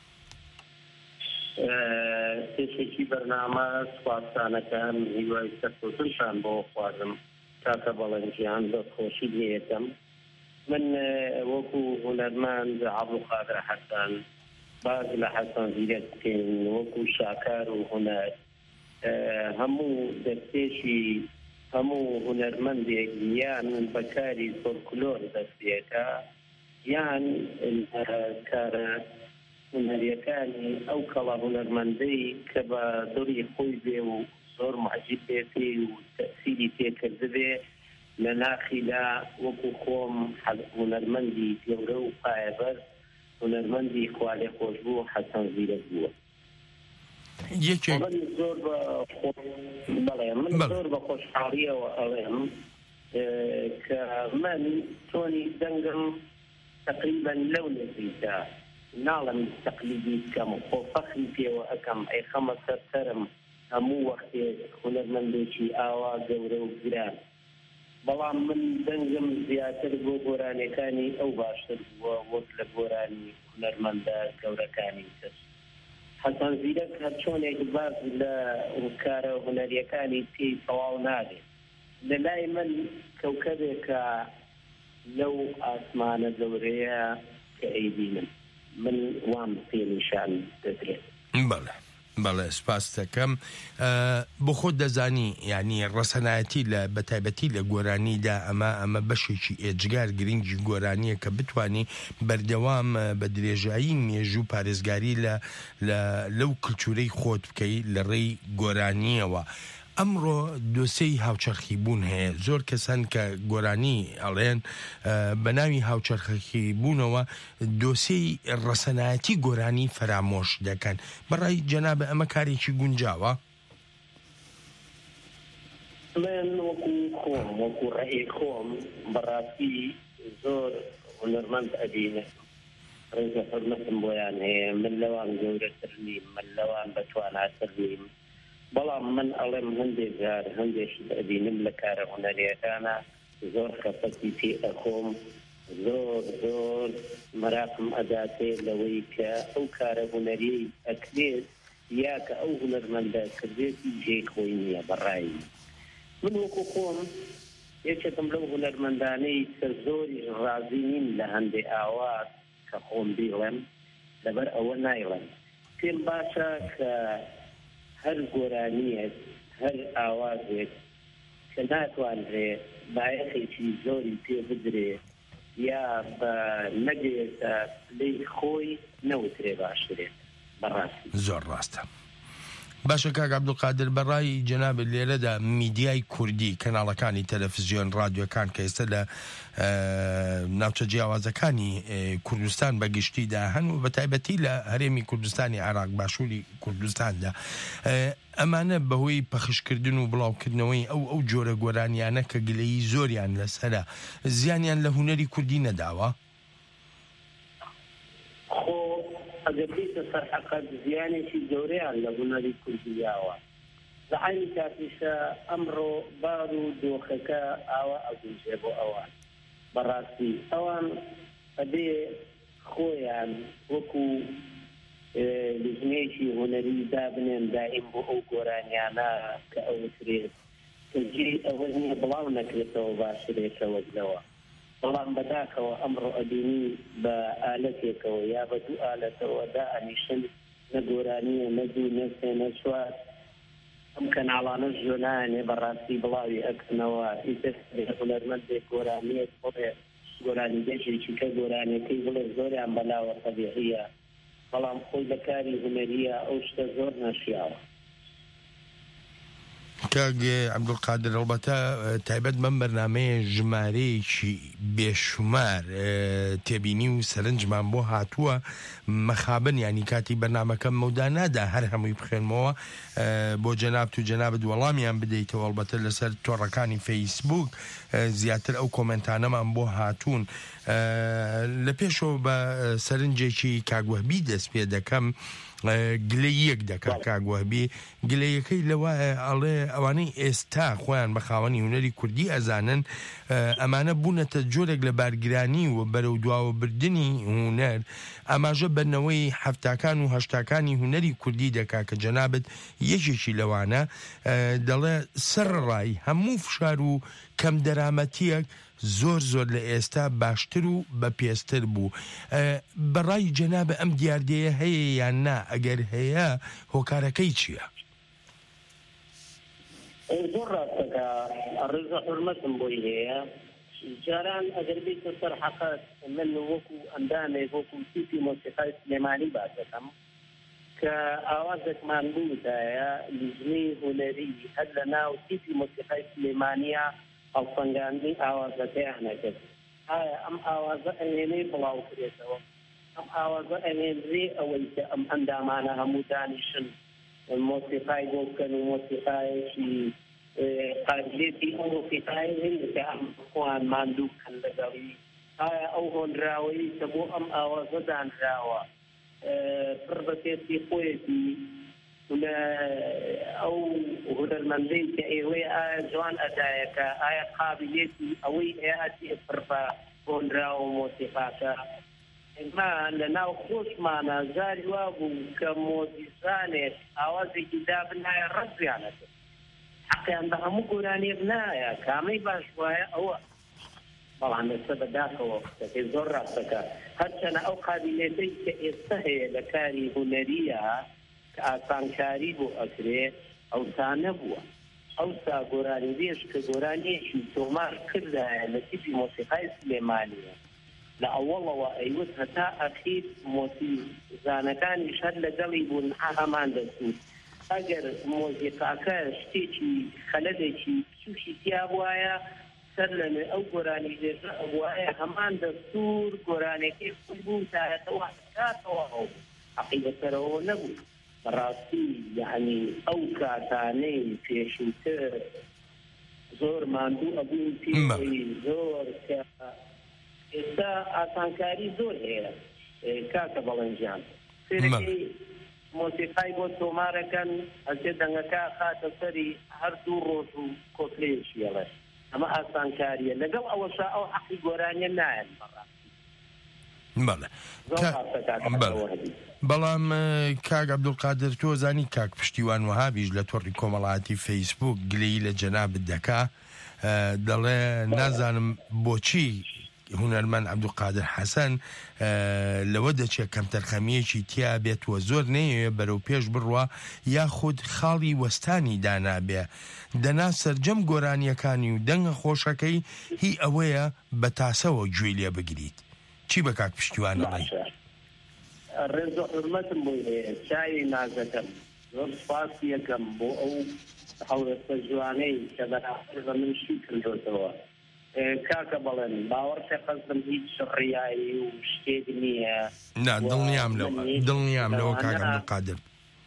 پێشێکی بەرنامە سوپاسانەکان هیوای سەرکەوتنشان بۆ خوازم کاکە بەڵەنجیان بە خۆشی لێتم. من وەکو هونەرمەند عەبدولقادر حەسەن باز لە حەسەن زیرەک بکەین، وەکو شاکار و هونەر هەموو دەستێشی هەموو هونەرمەندێک یان بەکاری فۆلکلۆر دەستێکە یان کارە هونەریەکانی ئەو کەڵا هونەرمەندەی کە بە دڵی خۆی بێ و زۆر معجب بێ پێی و تەسیری پێکردبێ لە ناخیدا وەکو خۆم هونەرمەندی گەورە و پایەبەر هونەرمەندی خوالێ خۆش بوو حەسەن زیرەک بووە. من زۆر بە خۆشحاڵیەوە ئەڵێم کە من تۆنی دەنگم تقریبا لەو نزیکە ناڵم تەقلیدی بکەم و خۆ فەخری پێوە ئەەکەم ئەی خەمە سەرسەرم هەموو وەختێک هونەرمەندێکی ئاوا گەورە و گران، بەڵام من دەنگم زیاتر بۆ گۆرانیەکانی ئەو باشتر بووە وەک لە گۆرانی هونەرمەندە گەورەکانی تر. حەسەن زیرەک هەر چۆنێک باز لە کارە هونەریەکانی پێی تەواو نابێت. لە لای من کەوکەبێکە لەو ئاسمانە گەورەیە کە ئەیبینم، من وام پێنیشان دەدرێت. بەڵێ سپاس دەکەم. بۆ خۆت دەزانی یعنی ڕەسەنایەتی لە بەتایبەتی لە گۆرانیدا ئەمە بەشێکی ئێجگار گرنگی گۆرانیە کە بتوانی بەردەوام بە درێژایی مێژوو پارێزگاری لەو کلتورەی خۆت بکەی لە ڕێی گۆرانیەوە. ئەمڕۆ دۆسەی هاوچەرخی بوون هەیە، زۆر کەسان کە گۆرانی ئەڵێن بە ناوی هاوچەرخی بوونەوە دۆسەی ڕەسەنایەتی گۆرانی فەرامۆش دەکەن. بەڕای جەنابە ئەمە کارێکی گونجاوە؟ من وەکو خۆم وەکو ڕێی خۆم بەڕاستی زۆر هونەرمەند ئەبینە، ڕێزە حورمەتم بۆیان هەیە، من لەوان گەورەتر نیم، من لەوان بەتواناتر نیم، بەڵام من ئەڵێم هەندێک جار هەندێک ئەبینم لە کارە هونەریەکانە زۆر خەفەتی پێ ئەخۆم، زۆر مەراقم ئەداتێ لەوەی کە ئەو کارە هونەریەی ئەکرێت یا کە ئەو هونەرمەندە کردێتی جێی خۆی نییە. بەڕایی من وەکو خۆم یەکێکم لەو هونەرمەندانەی کە زۆری ڕازی نین لە هەندێ ئاوات کە خۆم بیڵێم، لەبەر ئەوە نایڵێم. پێم باشە کە هەر گۆرانیەک هەر ئاوازێک کە ناتوانرێ بایەخێکی زۆری پێ بدرێ یا بە نەگرێتە لەی خۆی نەوترێ باشترێت. بەڕاستی زۆر ڕاستە. باشە کاک عەبدولقادر، بەڕای جەناب لێرەدا میدیای کوردی کەناڵەکانی تەلەڤیزیۆن ڕادیۆکان کە ئێستا لە ناوچە جیاوازەکانی کوردستان بەگشتیدا هەن و بەتایبەتی لە هەرێمی کوردستانی عێراق باشووری کوردستاندا، ئەمانە بەهۆی پەخشکردن و بڵاوکردنەوەی ئەو جۆرە گۆرانیانە کە گلەیی زۆریان لەسەرە، زیانیان لە هونەری کوردی نەداوە؟ ئەگەر بیتە سەرحەقەت زیانێکی گەورەیان لە هونەری کوردیاوە لە عینی کاتیشە ئەمڕۆ بار و دۆخەکە ئاوا ئەگوژێ بۆ ئەوان بەڕاستی ئەوان ئەبێ خۆیان وەکو لژنەیەکی هونەری دابنێن دائیم بۆ ئەو گۆرانیانە کە ئەوترێت کەجێ ئەوە نییە بڵاو نەکرێتەوە باشرێتەوە لەوە بەڵام بەداکەوە ئەمڕۆ ئەبینی بە ئالەتێکەوە یا بە دوو ئالەتەوە دائەنیشن نە گۆرانیە نە دوو نە سێ نە چوار ئەم کەناڵانە ژۆنانێ بەڕاستی بڵاوی ئەکردنەوە ئیتر هونەرمەندێک گۆرانیەک بڵێ گۆرانی دەژێکی کە گۆرانەکەی بڵێ زۆریان بەلاوە تەبیعیە بەڵام خۆی لە کاری هونەریە ئەو شتە زۆر نەشیاوە. کاک عەبدولقادر ئەڵبەتە تایبەت بەم بەرنامەیە ژمارەیەکی بێشمار تێبینی و سەرنجمان بۆ هاتووە مەخابن ینی کاتی بەرنامەکەم مەودا نادا هەر هەمووی بخێنمەوە بۆ جەنابت و جەنابت وەڵامیان بدەیتەوە ئەڵبەتە لەسەر تۆڕەکانی فەیسبوک زیاتر ئەو کۆمنتانەمان بۆ هاتوون لە پێشەوە بە سەرنجێکی کاگوەهبی دەست پێ دەکەم گلەی یەک دەکا کاگوەهبی گلەیەکەی لەوایە ئەڵێ ئەوانەی ئێستا خۆیان بە خاوەنی هونەری کوردی ئەزانن ئەمانە بوونەتە جۆرێک لە بارگرانی و بەرەو دواوەبردنی هونەر ئاماژە بەرنەوەی هەفتاکان و هەشتاکانی هونەری کوردی دەکا کە جەنابەت یەکێکی لەوانە دەڵێ سەرڕای هەموو فشار و کەم دەرامەتیەک زۆر زۆر لە ئێستا باشتر و بەپێستر بوو بەڕای جەنابە ئەم دیاردەیە هەیە یان نا ئەگەر هەیە هۆکارەکەی چییە؟ زۆر ڕاستەکە ڕێزە حورمەتم بۆی هەیە جاران ئەگەر بیتە سەر حەقەت من وەکو ئەندامێک وەکو تیپی مۆسیقای سلێمانی باس دەکەم کە ئاوازێکمان بوودایە لیژنەی هونەری هەر لە ناو تیپی مۆسیقای سلێمانیە هەڵسەنگاندنی ئاوازەکەیانەکرد ئایا ئەم ئاوازە ئەوێنەی بڵاو کرێتەوە ئەم ئاوازە ئەوێنرێ ئەوەی کە ئەم ئەندامانە هەموو دانیشن مۆسیقای بۆ بکەن و مۆسیقایەکی قابلێتی ئەو مۆسیقای هەیە کە ئەم خۆیان ماندوو بکەن لەگەڵی ئایا ئەو هۆنراوەی کە بۆ ئەم ئاوازە دانراوە پڕ بە پێستی خۆیەتی ئەو هونەرمەندەی کە ئێوەی ئایا جوان ئەدایەکە ئایا قابلێتی ئەوەی ئێاتی پڕ بە هۆنراوە مۆسیقاکە ئێمە لە ناو خۆشمانە زاری وا بوو کە مۆزیزانێک ئاوازێکی دابنایە ڕەزیانەکرد حەقیان بە هەموو گۆرانێک نایە کامەی باش وایە ئەوە بەڵام ئێستا بەداخەوە قسەکەی زۆر ڕاستەکە هەرچەنە ئەو قابلێتەی کە ئێستا هەیە لە کاری هونەریە کە ئاسانکاری بۆ ئەکرێ ئەوسا نەبووە ئەوسا گۆرانی دێش کە گۆرانیەکی تۆمار کردایە لە تیپی مۆسیقای سلێمانیە لە ئەوڵەوە ئەیوت هەتا ئەخیر مۆسیزانەکانیش هەر لەگەڵی بوون هەمان دەسوود ئەگەر مۆزیقاکە شتێکی خەلەدێکی بچووشی تیا بوایە سەر لەنێ ئەو گۆرانی دێژە ئەبوایە هەمان دەستور گۆرانێکی خۆی بوو تایەتەوە کاتەوە ئەو حەقیقەتەرەوە نەبوو بەڕاستی یعنی ئەو کاتانەی پێشووتر زۆر ماندوو ئەبوون پێی زۆر کە ئێستا ئاسانکاری زۆر هەیە کاکە بەڵەنجیان سێرەکەی مۆسیقای بۆ تۆمارەکەن ئەچێ دەنگەکە خاتە سەری هەردوو ڕۆژ و کۆپلەیەشیەڵێ ئەمە ئاسانکاریە لەگەڵ ئەوەشا ئەو حەقی گۆرانیە نایەن بەڵام کاک عەبدولقادر تۆ زانی کاک پشتیوان وەهابیش لە تۆڕی کۆمەڵایەتی فەیسبوک گلەیی لە جەنابت دەکا دەڵێ نازانم بۆچی هونەرمەند عەبدولقادر حەسەن لەوە دەچێت کەم تەرخەمیەکی تیا بێتوە زۆر نەیەوێ بەرەو پێش بڕوە یاخود خاڵی وەستانی دانابێ دەنا سەرجەم گۆرانیەکانی و دەنگە خۆشەکەی هی ئەوەیە بە تاسەوە گوێی لێ بگریت چی بە کاک پشتیوان دەڵێ؟ ڕێزە حورمەتم بۆی هەیە چاوی نازەکەم زۆر سپاس یەکەم بۆ ئەو هەوڵەتە جوانەی کە بەراورد بە من شی کردوتەوە کاکە بەڵێن باوەڕکە قەزم هیچ ڕیایی و شتێک نییە نا دڵنیام لەوە کاک عەبدولقادر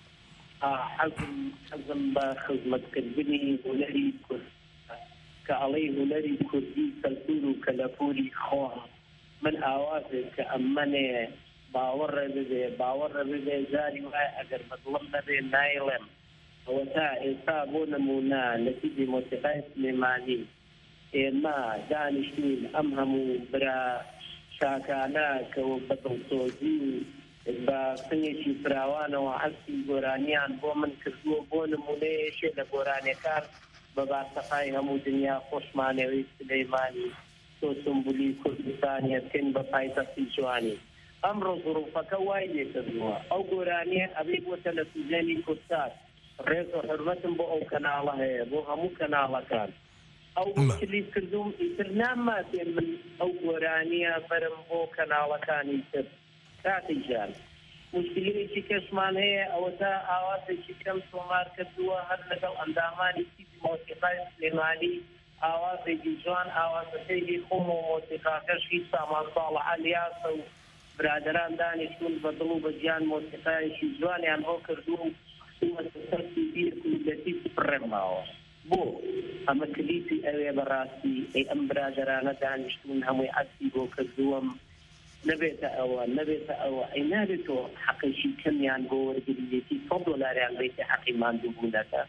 حەزم بە خزمەتکردنی هونەری کورد کە ئەڵەی هونەری کوردی کەلتور و کەلەپوری خۆ من ئاوازێک کە ئەمەنێ باوەڕ بێ جاری وای ئەگەر بەدڵم نەبێ نایڵێم ئەوە تا ئێستا بۆ نمونە لە تیبی مۆسیقای سلێمانی ئێمە دانیشتین ئەم هەموو برا شاکانە کەەوە بەدڵسۆزی بە سنگێکی فراوانەوە عەکسی گۆرانیان بۆ من کردووە بۆ نمونەیەشێ لە گۆرانیەکان بە باسەقای هەموو دنیا خۆشمانەوەی سلەیمانی تۆ سمبولی کوردستانیە بکەین بە پایتەختی جوانی ئەمڕۆ زوروفەکە وای لێکردووە ئەو گۆرانیە ئەبێ بۆ تەلەڤیزیۆنی کوردستان ڕێز و حورمەتم بۆ ئەو کەناڵە هەیە بۆ هەموو کەناڵەکان ئەو کلیپ کردوم ئیتر ناماتێن من ئەو گۆرانیە بەرم بۆ کەناڵەکانی تر کاتی جان مشکلەیەکی کەسمان هەیە ئەوە تا ئاوازێکی کەم تۆمار کردووە هەر لەگەڵ ئەندامانی تیپی مۆسیقای سلێمانی ئاوازێکی جوان ئاوازەکەی خۆم و مۆسیقاکەشی سامان ساڵح ئەلیاسە و برادران دانیشتون بە دڵ و بە گیان مۆسیقایەکی جوانیان هۆ کردووە و سەرسی بیر کوردەتی پڕێماوە بۆ ئەمە کلیپی ئەوێ بەڕاستی ئەم برادرانە دانیشتون هەمووی عەکسی بۆ کردووەم نەبێتە ئەوە ئەی نابێتەوە حەقیشی کەمیان بۆ وەرگریەتی $100 بێتە حەقی ماندووبوونەکە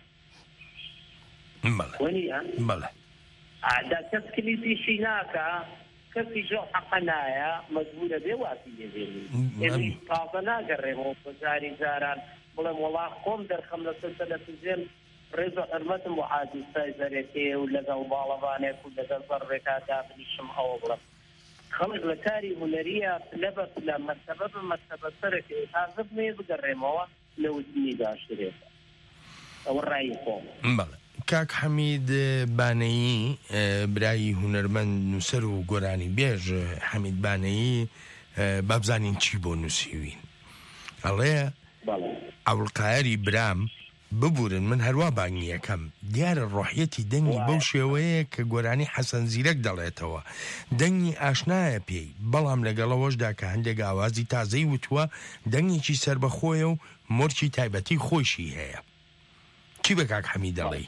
بەڵێ ئادا کەس کلیپیشی ناکە کەسی ژۆ حەقە نایە مەجبورە بێ واسی لێبێنی ئێمەی تازە ناگەڕێمەوە بەجاری جاران بڵێم وەڵا خۆم دەرخەم لەسەر تەلەڤیزیۆن ڕێز و حورمەتم بۆ حادیسای زەرێتێ و لەگەڵ باڵەوانێک و لەگەڵ بەڕێکا دابنیشم ئەوە بڵم خەڵک لە کاری هونەریە لە مەرتەبە بە مەرتەبە سەرەکە تازە بمێ بگەڕێمەوە لە وتنی داشترێتە ئەوە ڕایی خۆم بەڵێ کاک حەمید بانەیی برایی هونەرمەند نووسەر و گۆرانی بێژ حەمید بانەیی بابزانین چی بۆ نووسیوین ئەڵێ ئەوڵقایەری برام ببورن من هەروە بانگی یەکەم دیارە ڕۆحیەتی دەنگی بەو شێوەیە کە گۆرانی حەسەن زیرەک دەڵێتەوە دەنگی ئاشنایە پێی بەڵام لەگەڵەوەشدا کە هەندێک ئاوازی تازەی وتووە دەنگێکی سربەخۆیە و مۆرچی تایبەتی خۆشی هەیە چی بە کاک حەمید دەڵێی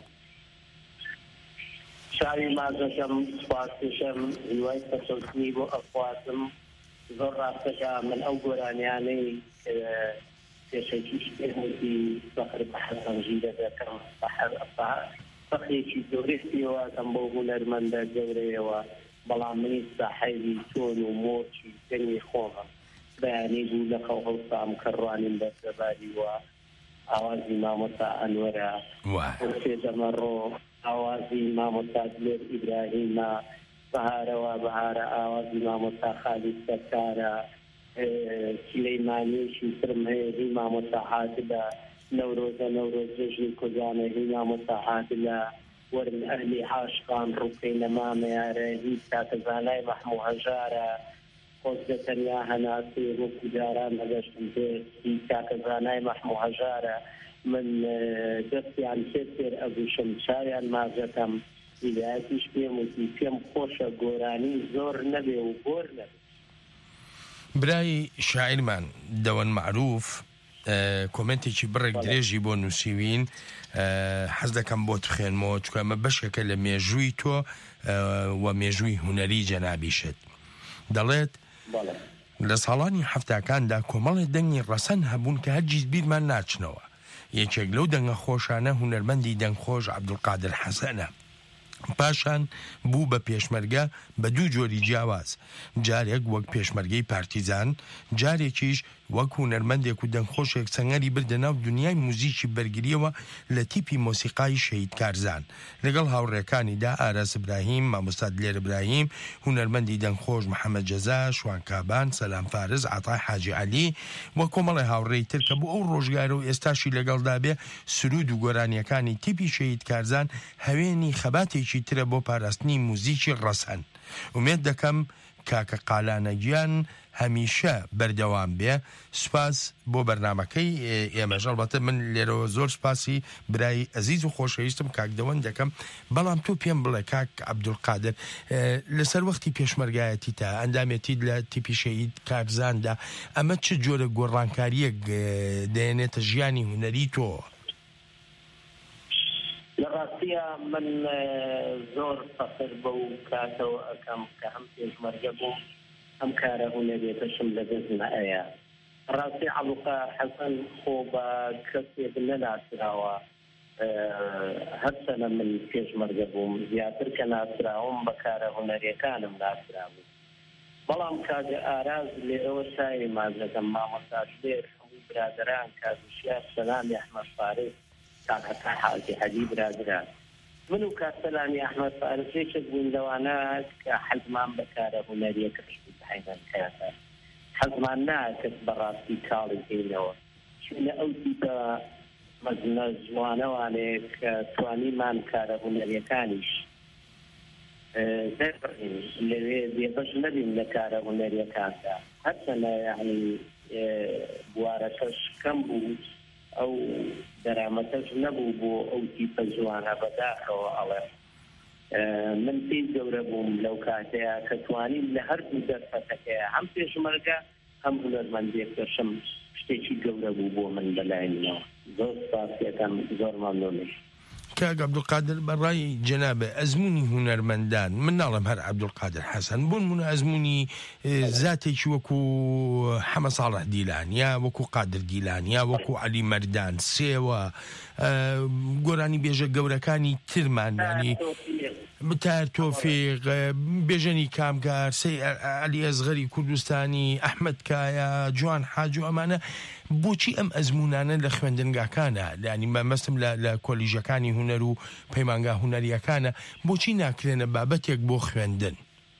شاوی مازەکەم سپاسشم هیوای تەسەڵکنی بۆ ئەخواتم زۆر ڕاستەکە من ئەو گۆرانیانەی پێشەکیش پێوتی بەخر بە حەسەنجیرە دەکەم فەخرێکی گەورەیەوەکەم بۆ هونەرمەندە گەورەیەوە بەڵام منی ساحەیبی تۆن و مۆرچی دەنگی خۆمە بەیانی بوو لە خەو هەڵسام کە ڕوانیم بەسەباری وە ئاوازی مامۆستا ئەنوەرە سێدەمەڕۆ ئاوازی مامۆستا دلێر ئیبراهیمە بەهارەوە بەهارە ئاوازی مامۆستا خالید سەرکارە سلەیمانیشی ترم هەیە هی مامۆستا عادلە نەورۆزە نەورۆز جەژنی کوردانە هی مامۆستا عادلە وەرن ئەهلی عاشقان ڕووکەی نەمامەیارە هی کاتەزانای مەحموو هەژارە خۆزگە تەنیا هەناسی وەکو جاران هەگەشتم پێ هی کاتەزانای مەحموو هەژارە من دەستیان پێر ئەبووشم چاویان مازەکەم هیدایەتیش پێم وتی پێم خۆشە گۆرانی زۆر نەبێ و گۆر نەبێ برای شاعرمان دەوەن معروف کۆمنتێکی بڕێک درێژی بۆ نووسیوین حەز دەکەم بۆ بخێنمەوە چکە ئەمە بەشێکە لە مێژووی تۆ و مێژووی هونەری جەنابیشت دەڵێت لە ساڵانی هەفتاکاندا کۆمەڵی دەنگی ڕەسەن هەبوون کە هەرگیز بیرمان ناچنەوە یەکێک لەو دەنگە خۆشانە هونەرمەندی دەنگخۆش عەبدولقادر حەسەنە پاشان بوو بە پێشمەرگە بە دوو جۆری جیاواز جارێک وەک پێشمەرگەی پارتیزان جارێکیش وەک هونەرمەندێک و دەنگخۆشێک سەنگەری بردە ناو دنیای موزیکی بەرگریەوە لە تیپی مۆسیقای شەهید کارزان لەگەڵ هاوڕێکانیدا ئاراس ئیبراهیم مامۆستا دلێر ئیبراهیم هونەرمەندی دەنگخۆش محەممەد جەزا شوان کابان سەلام فارز عەتای حاجی عەلی وە کۆمەڵی هاوڕێی تر کە بۆ ئەو ڕۆژگارە و ئێستاشی لەگەڵدا بێ سرود و گۆرانیەکانی تیپی شەهید کارزان هەوێنی خەباتێکی ترە بۆ پاراستنی موزیکی ڕەسەن ومێد دەکەم کاکە قالانە گیان هەمیشە بەردەوام بێ سوپاس بۆ بەرنامەکەی ئێمەژ ئەڵبەتە من لێرەوە زۆر سوپاسی برای ئەزیز و خۆشەویستم کاک دەوەن دەکەم بەڵام تۆ پێم بڵێ کاک عەبدولقادر لەسەر وەختی پێشمەرگایەتی تا ئەندامێتی لە تیپی شەهید کارزاندا ئەمە چ جۆرە گۆڕانکاریەک دەێنێتە ژیانی هونەری تۆ لە ڕاستیە من زۆر فەخر بەو کاتەوە ئەەکەم کە هەم پێشمەرگە بووم ئەم کارە هونەرێتەشم لە دەست نەئەیە ڕاستی عەبدولقادر حەسەن خۆ بە کەسێک نەناسراوە هەر سەنە من پێشمەرگە بووم زیاتر کە ناسراوم بە کارە هونەریەکانم ناسرابوو بەڵام کاگە ئاراز لێرەوە سایری مازەکەم مامۆستاش لێر هەموو برادران کازوشیا سەلامی ئەحمەد فارس کاکەکە حاجی حەدی برادران من و کاسەلامی ئەحمەد فارس یەکێک بووین لەوانە کە حەزمان بە کارە هونەریەکە حیدان کاتە حەزمان ناکرد بەڕاستی کاڵی بینەوە چونە ئەو دیپە مەزنە جوانەوانەیە کە توانیمان کارە هونەریەکانیش لەوێ بێبەش نەبین لە کارە هونەریەکاندا هەرچەنە یعنی بوارەکەش کەم بوو ئەو دەرامەتەش نەبوو بۆ ئەو تیپە جوانە بەداخەوە ئەڵێ من پێی گەورە بووم لەو کاتەیە کە توانیم لە هەردوو دەرفەتەکەیە هەم پێشمەرگە هەم هونەرمەندێک دەشم شتێکی گەورە بوو بۆ من بەلایەنەوە زۆر سپاسیەکەم زۆر مەمنوونی کاک عەبدولقادر بەڕای جەنابێ ئەزموونی هونەرمەندان من ناڵم هەر عەبدولقادر حەسەن بۆن منە ئەزموونی زاتێکی وەکو حەمە ساڵح دیلان یا وەکو قادر گیلان یا وەکو عەلی مەردان سێوە گۆرانی بێژە گەورەکانی ترمان ینی تار تۆفیق بێژەنی کامگار سەی عەلی ئەزغەری کوردستانی ئەحمەد کایە جوان حاج و ئەمانە بۆچی ئەم ئەزمونانە لە خوێندنگاکانە ینی مەمەستم لە کۆلیژەکانی هونەر و پەیمانگا هونەریەکانە بۆچی ناکرێنە بابەتێک بۆ خوێندن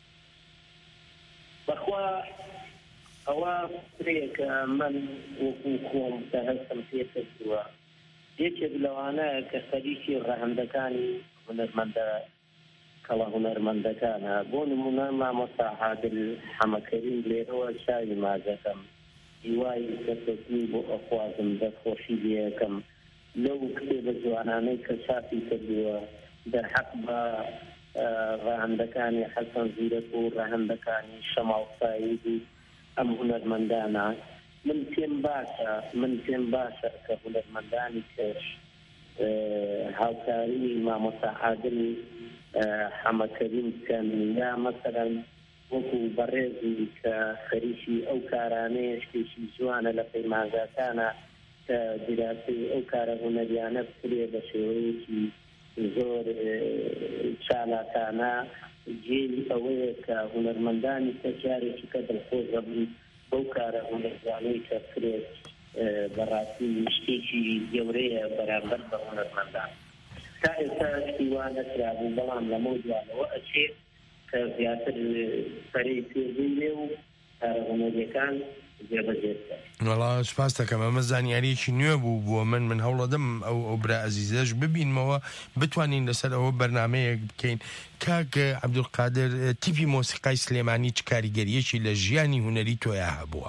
بەخوا ئەوە فرێکە من وەکو خۆم کە هەستم پێکردووە یەکێک لەوانەیە کە خەریکی ڕەهەندەکانی هونەرمەندە کەڵە هونەرمەندەکانە بۆ نمونە مامۆستا عادل حەمەکەریم لێرەوە چاوی مازەکەم هیوای کەسێکی بۆ ئەخوازم دەستخۆشی لێەکەم لەو کتێبە جوانانەی کە چاپی کردووە دەرحەق بە ڕەهەندەکانی حەسەن زیرەک و ڕەهەندەکانی شەماڵ ساید و ئەم هونەرمەندانە من پێم باشە کە هونەرمەندانی کەش هاوکاری مامۆستا عادل حەمەکەریم بکەن یا مەسەلەن وەکو بەڕێزی کە خەریکی ئەو کارانەیە شتێکی جوانە لە پەیمانگاکانە کە دیراسی ئەو کارە هونەریانە بکرێ بە شێوەیەکی زۆر چالاکانە جێی ئەوەیە کە هونەرمەندانی کە جارێکی کە دڵخۆش بن بەو کارە هونەریانەی کە بکرێت بەڕاستی شتێکی گەورەیە بەرامبەر بە هونەرمەندان تا ئێستا شتی وا نەکرابوو بەڵام لەمەو دوانەوە ئەچێت کە زیاتر پەرەی پێبووی لێ و کارە هونەریەکان جێبەجێبکە وەڵا سوپاس دەکەم ئەمە زانیاریەکی نوێ بوو بۆ من هەوڵەدەم ئەو برا ئەزیزەش ببینمەوە بتوانین لەسەر ئەوە بەرنامەیەک بکەین کاک عەبدولقادر تیپی مۆسیقای سلێمانی چ کاریگەریەکی لە ژیانی هونەری تۆیە هەبووە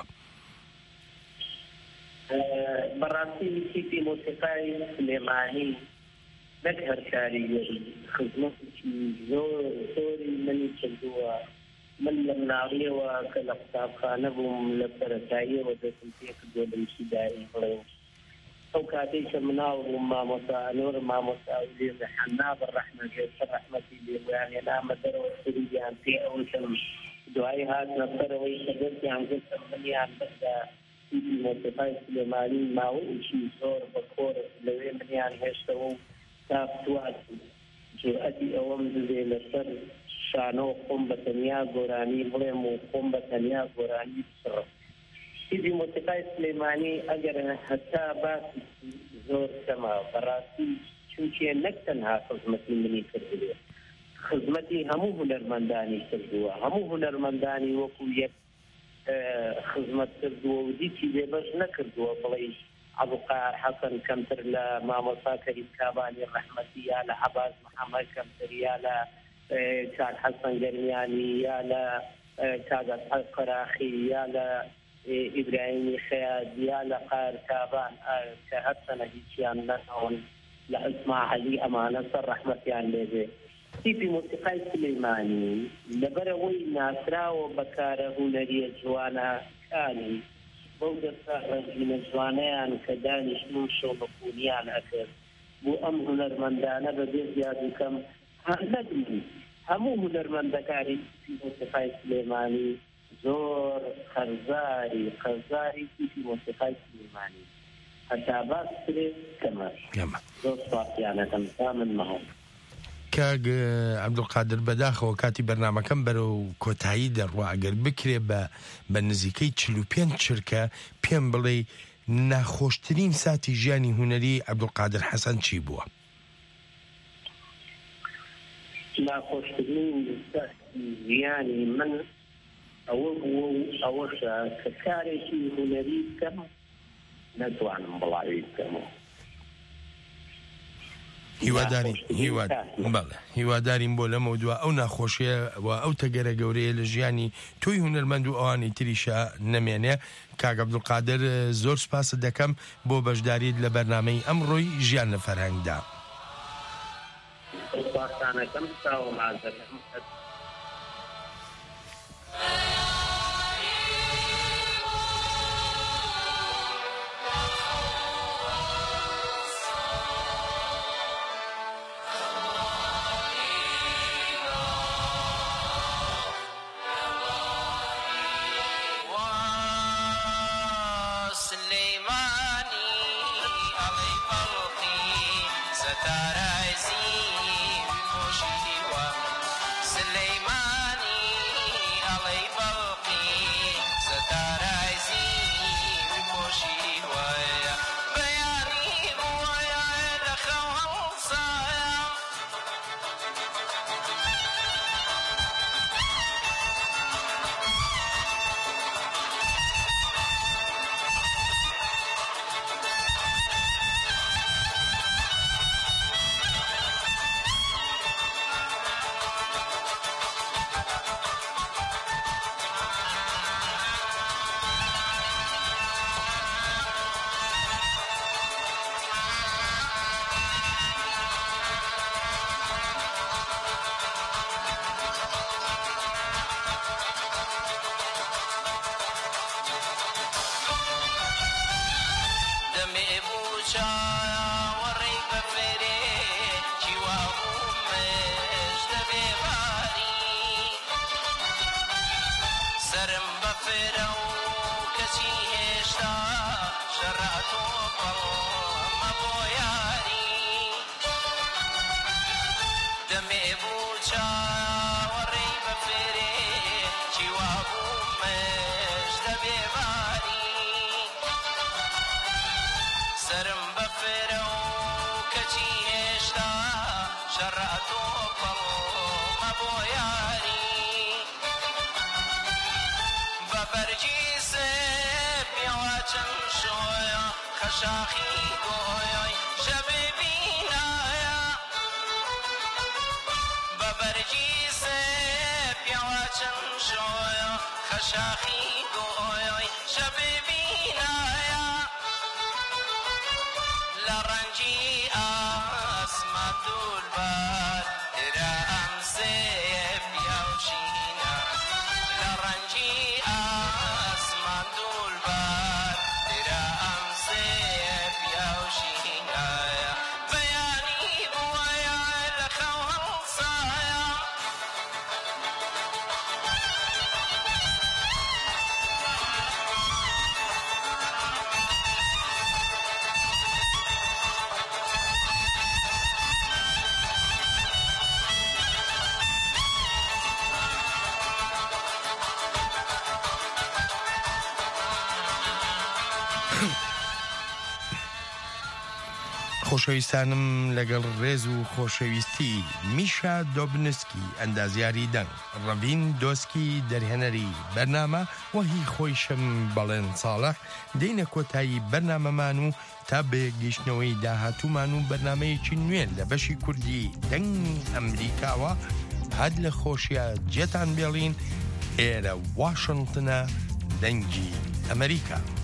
بەڕاستی تیپی مۆسیقای سلێمانی نەک هەر کاریگەری خزمەتێکی زۆری منی کردووە من لە مناڵیەوە کە لە قوتابخانە بووم لە سەرەتاییەوە دەستم پێکردووە لە میشیداری بڵێ ئەو کاتەی کە مناڵ بووم مامۆستا ئەنۆر مامۆستا لێزە حەناب ڕەحمەت ڕەحمەتی لێبویانێ نامە دەرەوە سریان پێ ئەوشم دوایی هاتنە سەرەوەی کە دەستیان گرتم منیان بەدا تیپی مۆسیقای سلێمانی ماوەیەکی زۆر بە کۆرس لەوێ منیان هێشتەوە و تافتوات جورئەتی ئەوەم دەبێ لەسەر شانەوە خۆم بە تەنیا گۆرانی بڵێم و خۆم بە تەنیا گۆرانی بسڕم تیپی مۆسیقای سلێمانی ئەگەر هەتا باسی زۆر کەمە بەڕاستی چونکە نەک تەنها خزمەتی منی کردووە خزمەتی هەموو هونەرمەندانی کردووە هەموو هونەرمەندانی وەکو یەک خزمەت کردووە و دیتی لێبەش نەکردووە بڵێ عەبدولقادر حەسەن کەمتر لە مامۆستا کەریم کابانی ڕەحمەتی یا لە عەباس محەممەد کەمتر یا لە کاک حەسەن گەرمیانی یا لە کاک ئەسحەق قەراخی یا لە ئیبراهیمی خەیاد یا لە قار کابان کە هەر سەنە هیچیان نەتەون لە ئەسماعەلی ئەمانە سەر ڕەحمەتیان لێبێ تیپی مۆسیقای سلێمانی لەبەرەوەی ناسراوە بەکارە هونەریە جوانەکانی بەو دەستا ڕەنگینە جوانەیان کە دانیشتن و شۆبەخوونیان ئەکرد بۆ ئەم هونەرمەندانە بەبێ زیاد بکەم نەدمی هەموو هونەرمەندەکانی تیپی مۆسیقای سلێمانی زۆر قەرزاری تووشی مۆسیقای سلیمانی هەتا باس کرێت کەمە زۆر سواسیانەکەم تا من مەهەم کاگ عەبدولقادر بەداخەوە کاتی بەرنامەکەم بەرەو کۆتایی دەڕوا ئەگەر بکرێ بە نزیکەی 45 چرکە پێم بڵێ ناخۆشترین ساتی ژیانی هونەری عەبدولقادر حەسەن چی بووە؟ ناخۆشترین ژیانی من ئەوە بووە و ئەوەشە کە کارێکی هونەری بکەم نەتوانم بڵاوی بکەمەوە. هیواداریم بۆ لەمە دووە ئەو ناخۆشیە و ئەو تەگەرە گەورەیە لە ژیانی تۆی هونەرمەند و ئەوانی تریشە نەمێنێ. کاک عەبدولقادر زۆر سپاست دەکەم بۆ بەشداریت لە بەرنامەی ئەمڕۆی ژیان لە فەرهەنگدا. سپاسانەکەم چاوە مازەکەم خۆشەویستانم لەگەڵ ڕێز و خۆشەویستی میشا دۆبنسکی ئەندازیاری دەنگ، ڕەڤین دۆسکی دەرهێنەری بەرنامە و هی خۆیشم بەڵێن ساڵح دەینە کۆتایی بەرنامەمان و تا بێگەیشتنەوەی داهاتوومان و بەرنامەیەکی نوێن لە بەشی کوردی دەنگ ئەمریکاوە هەد لە خۆشیە جێتان بێڵین ئێرە واشنگتنە دەنگی ئەمریکا.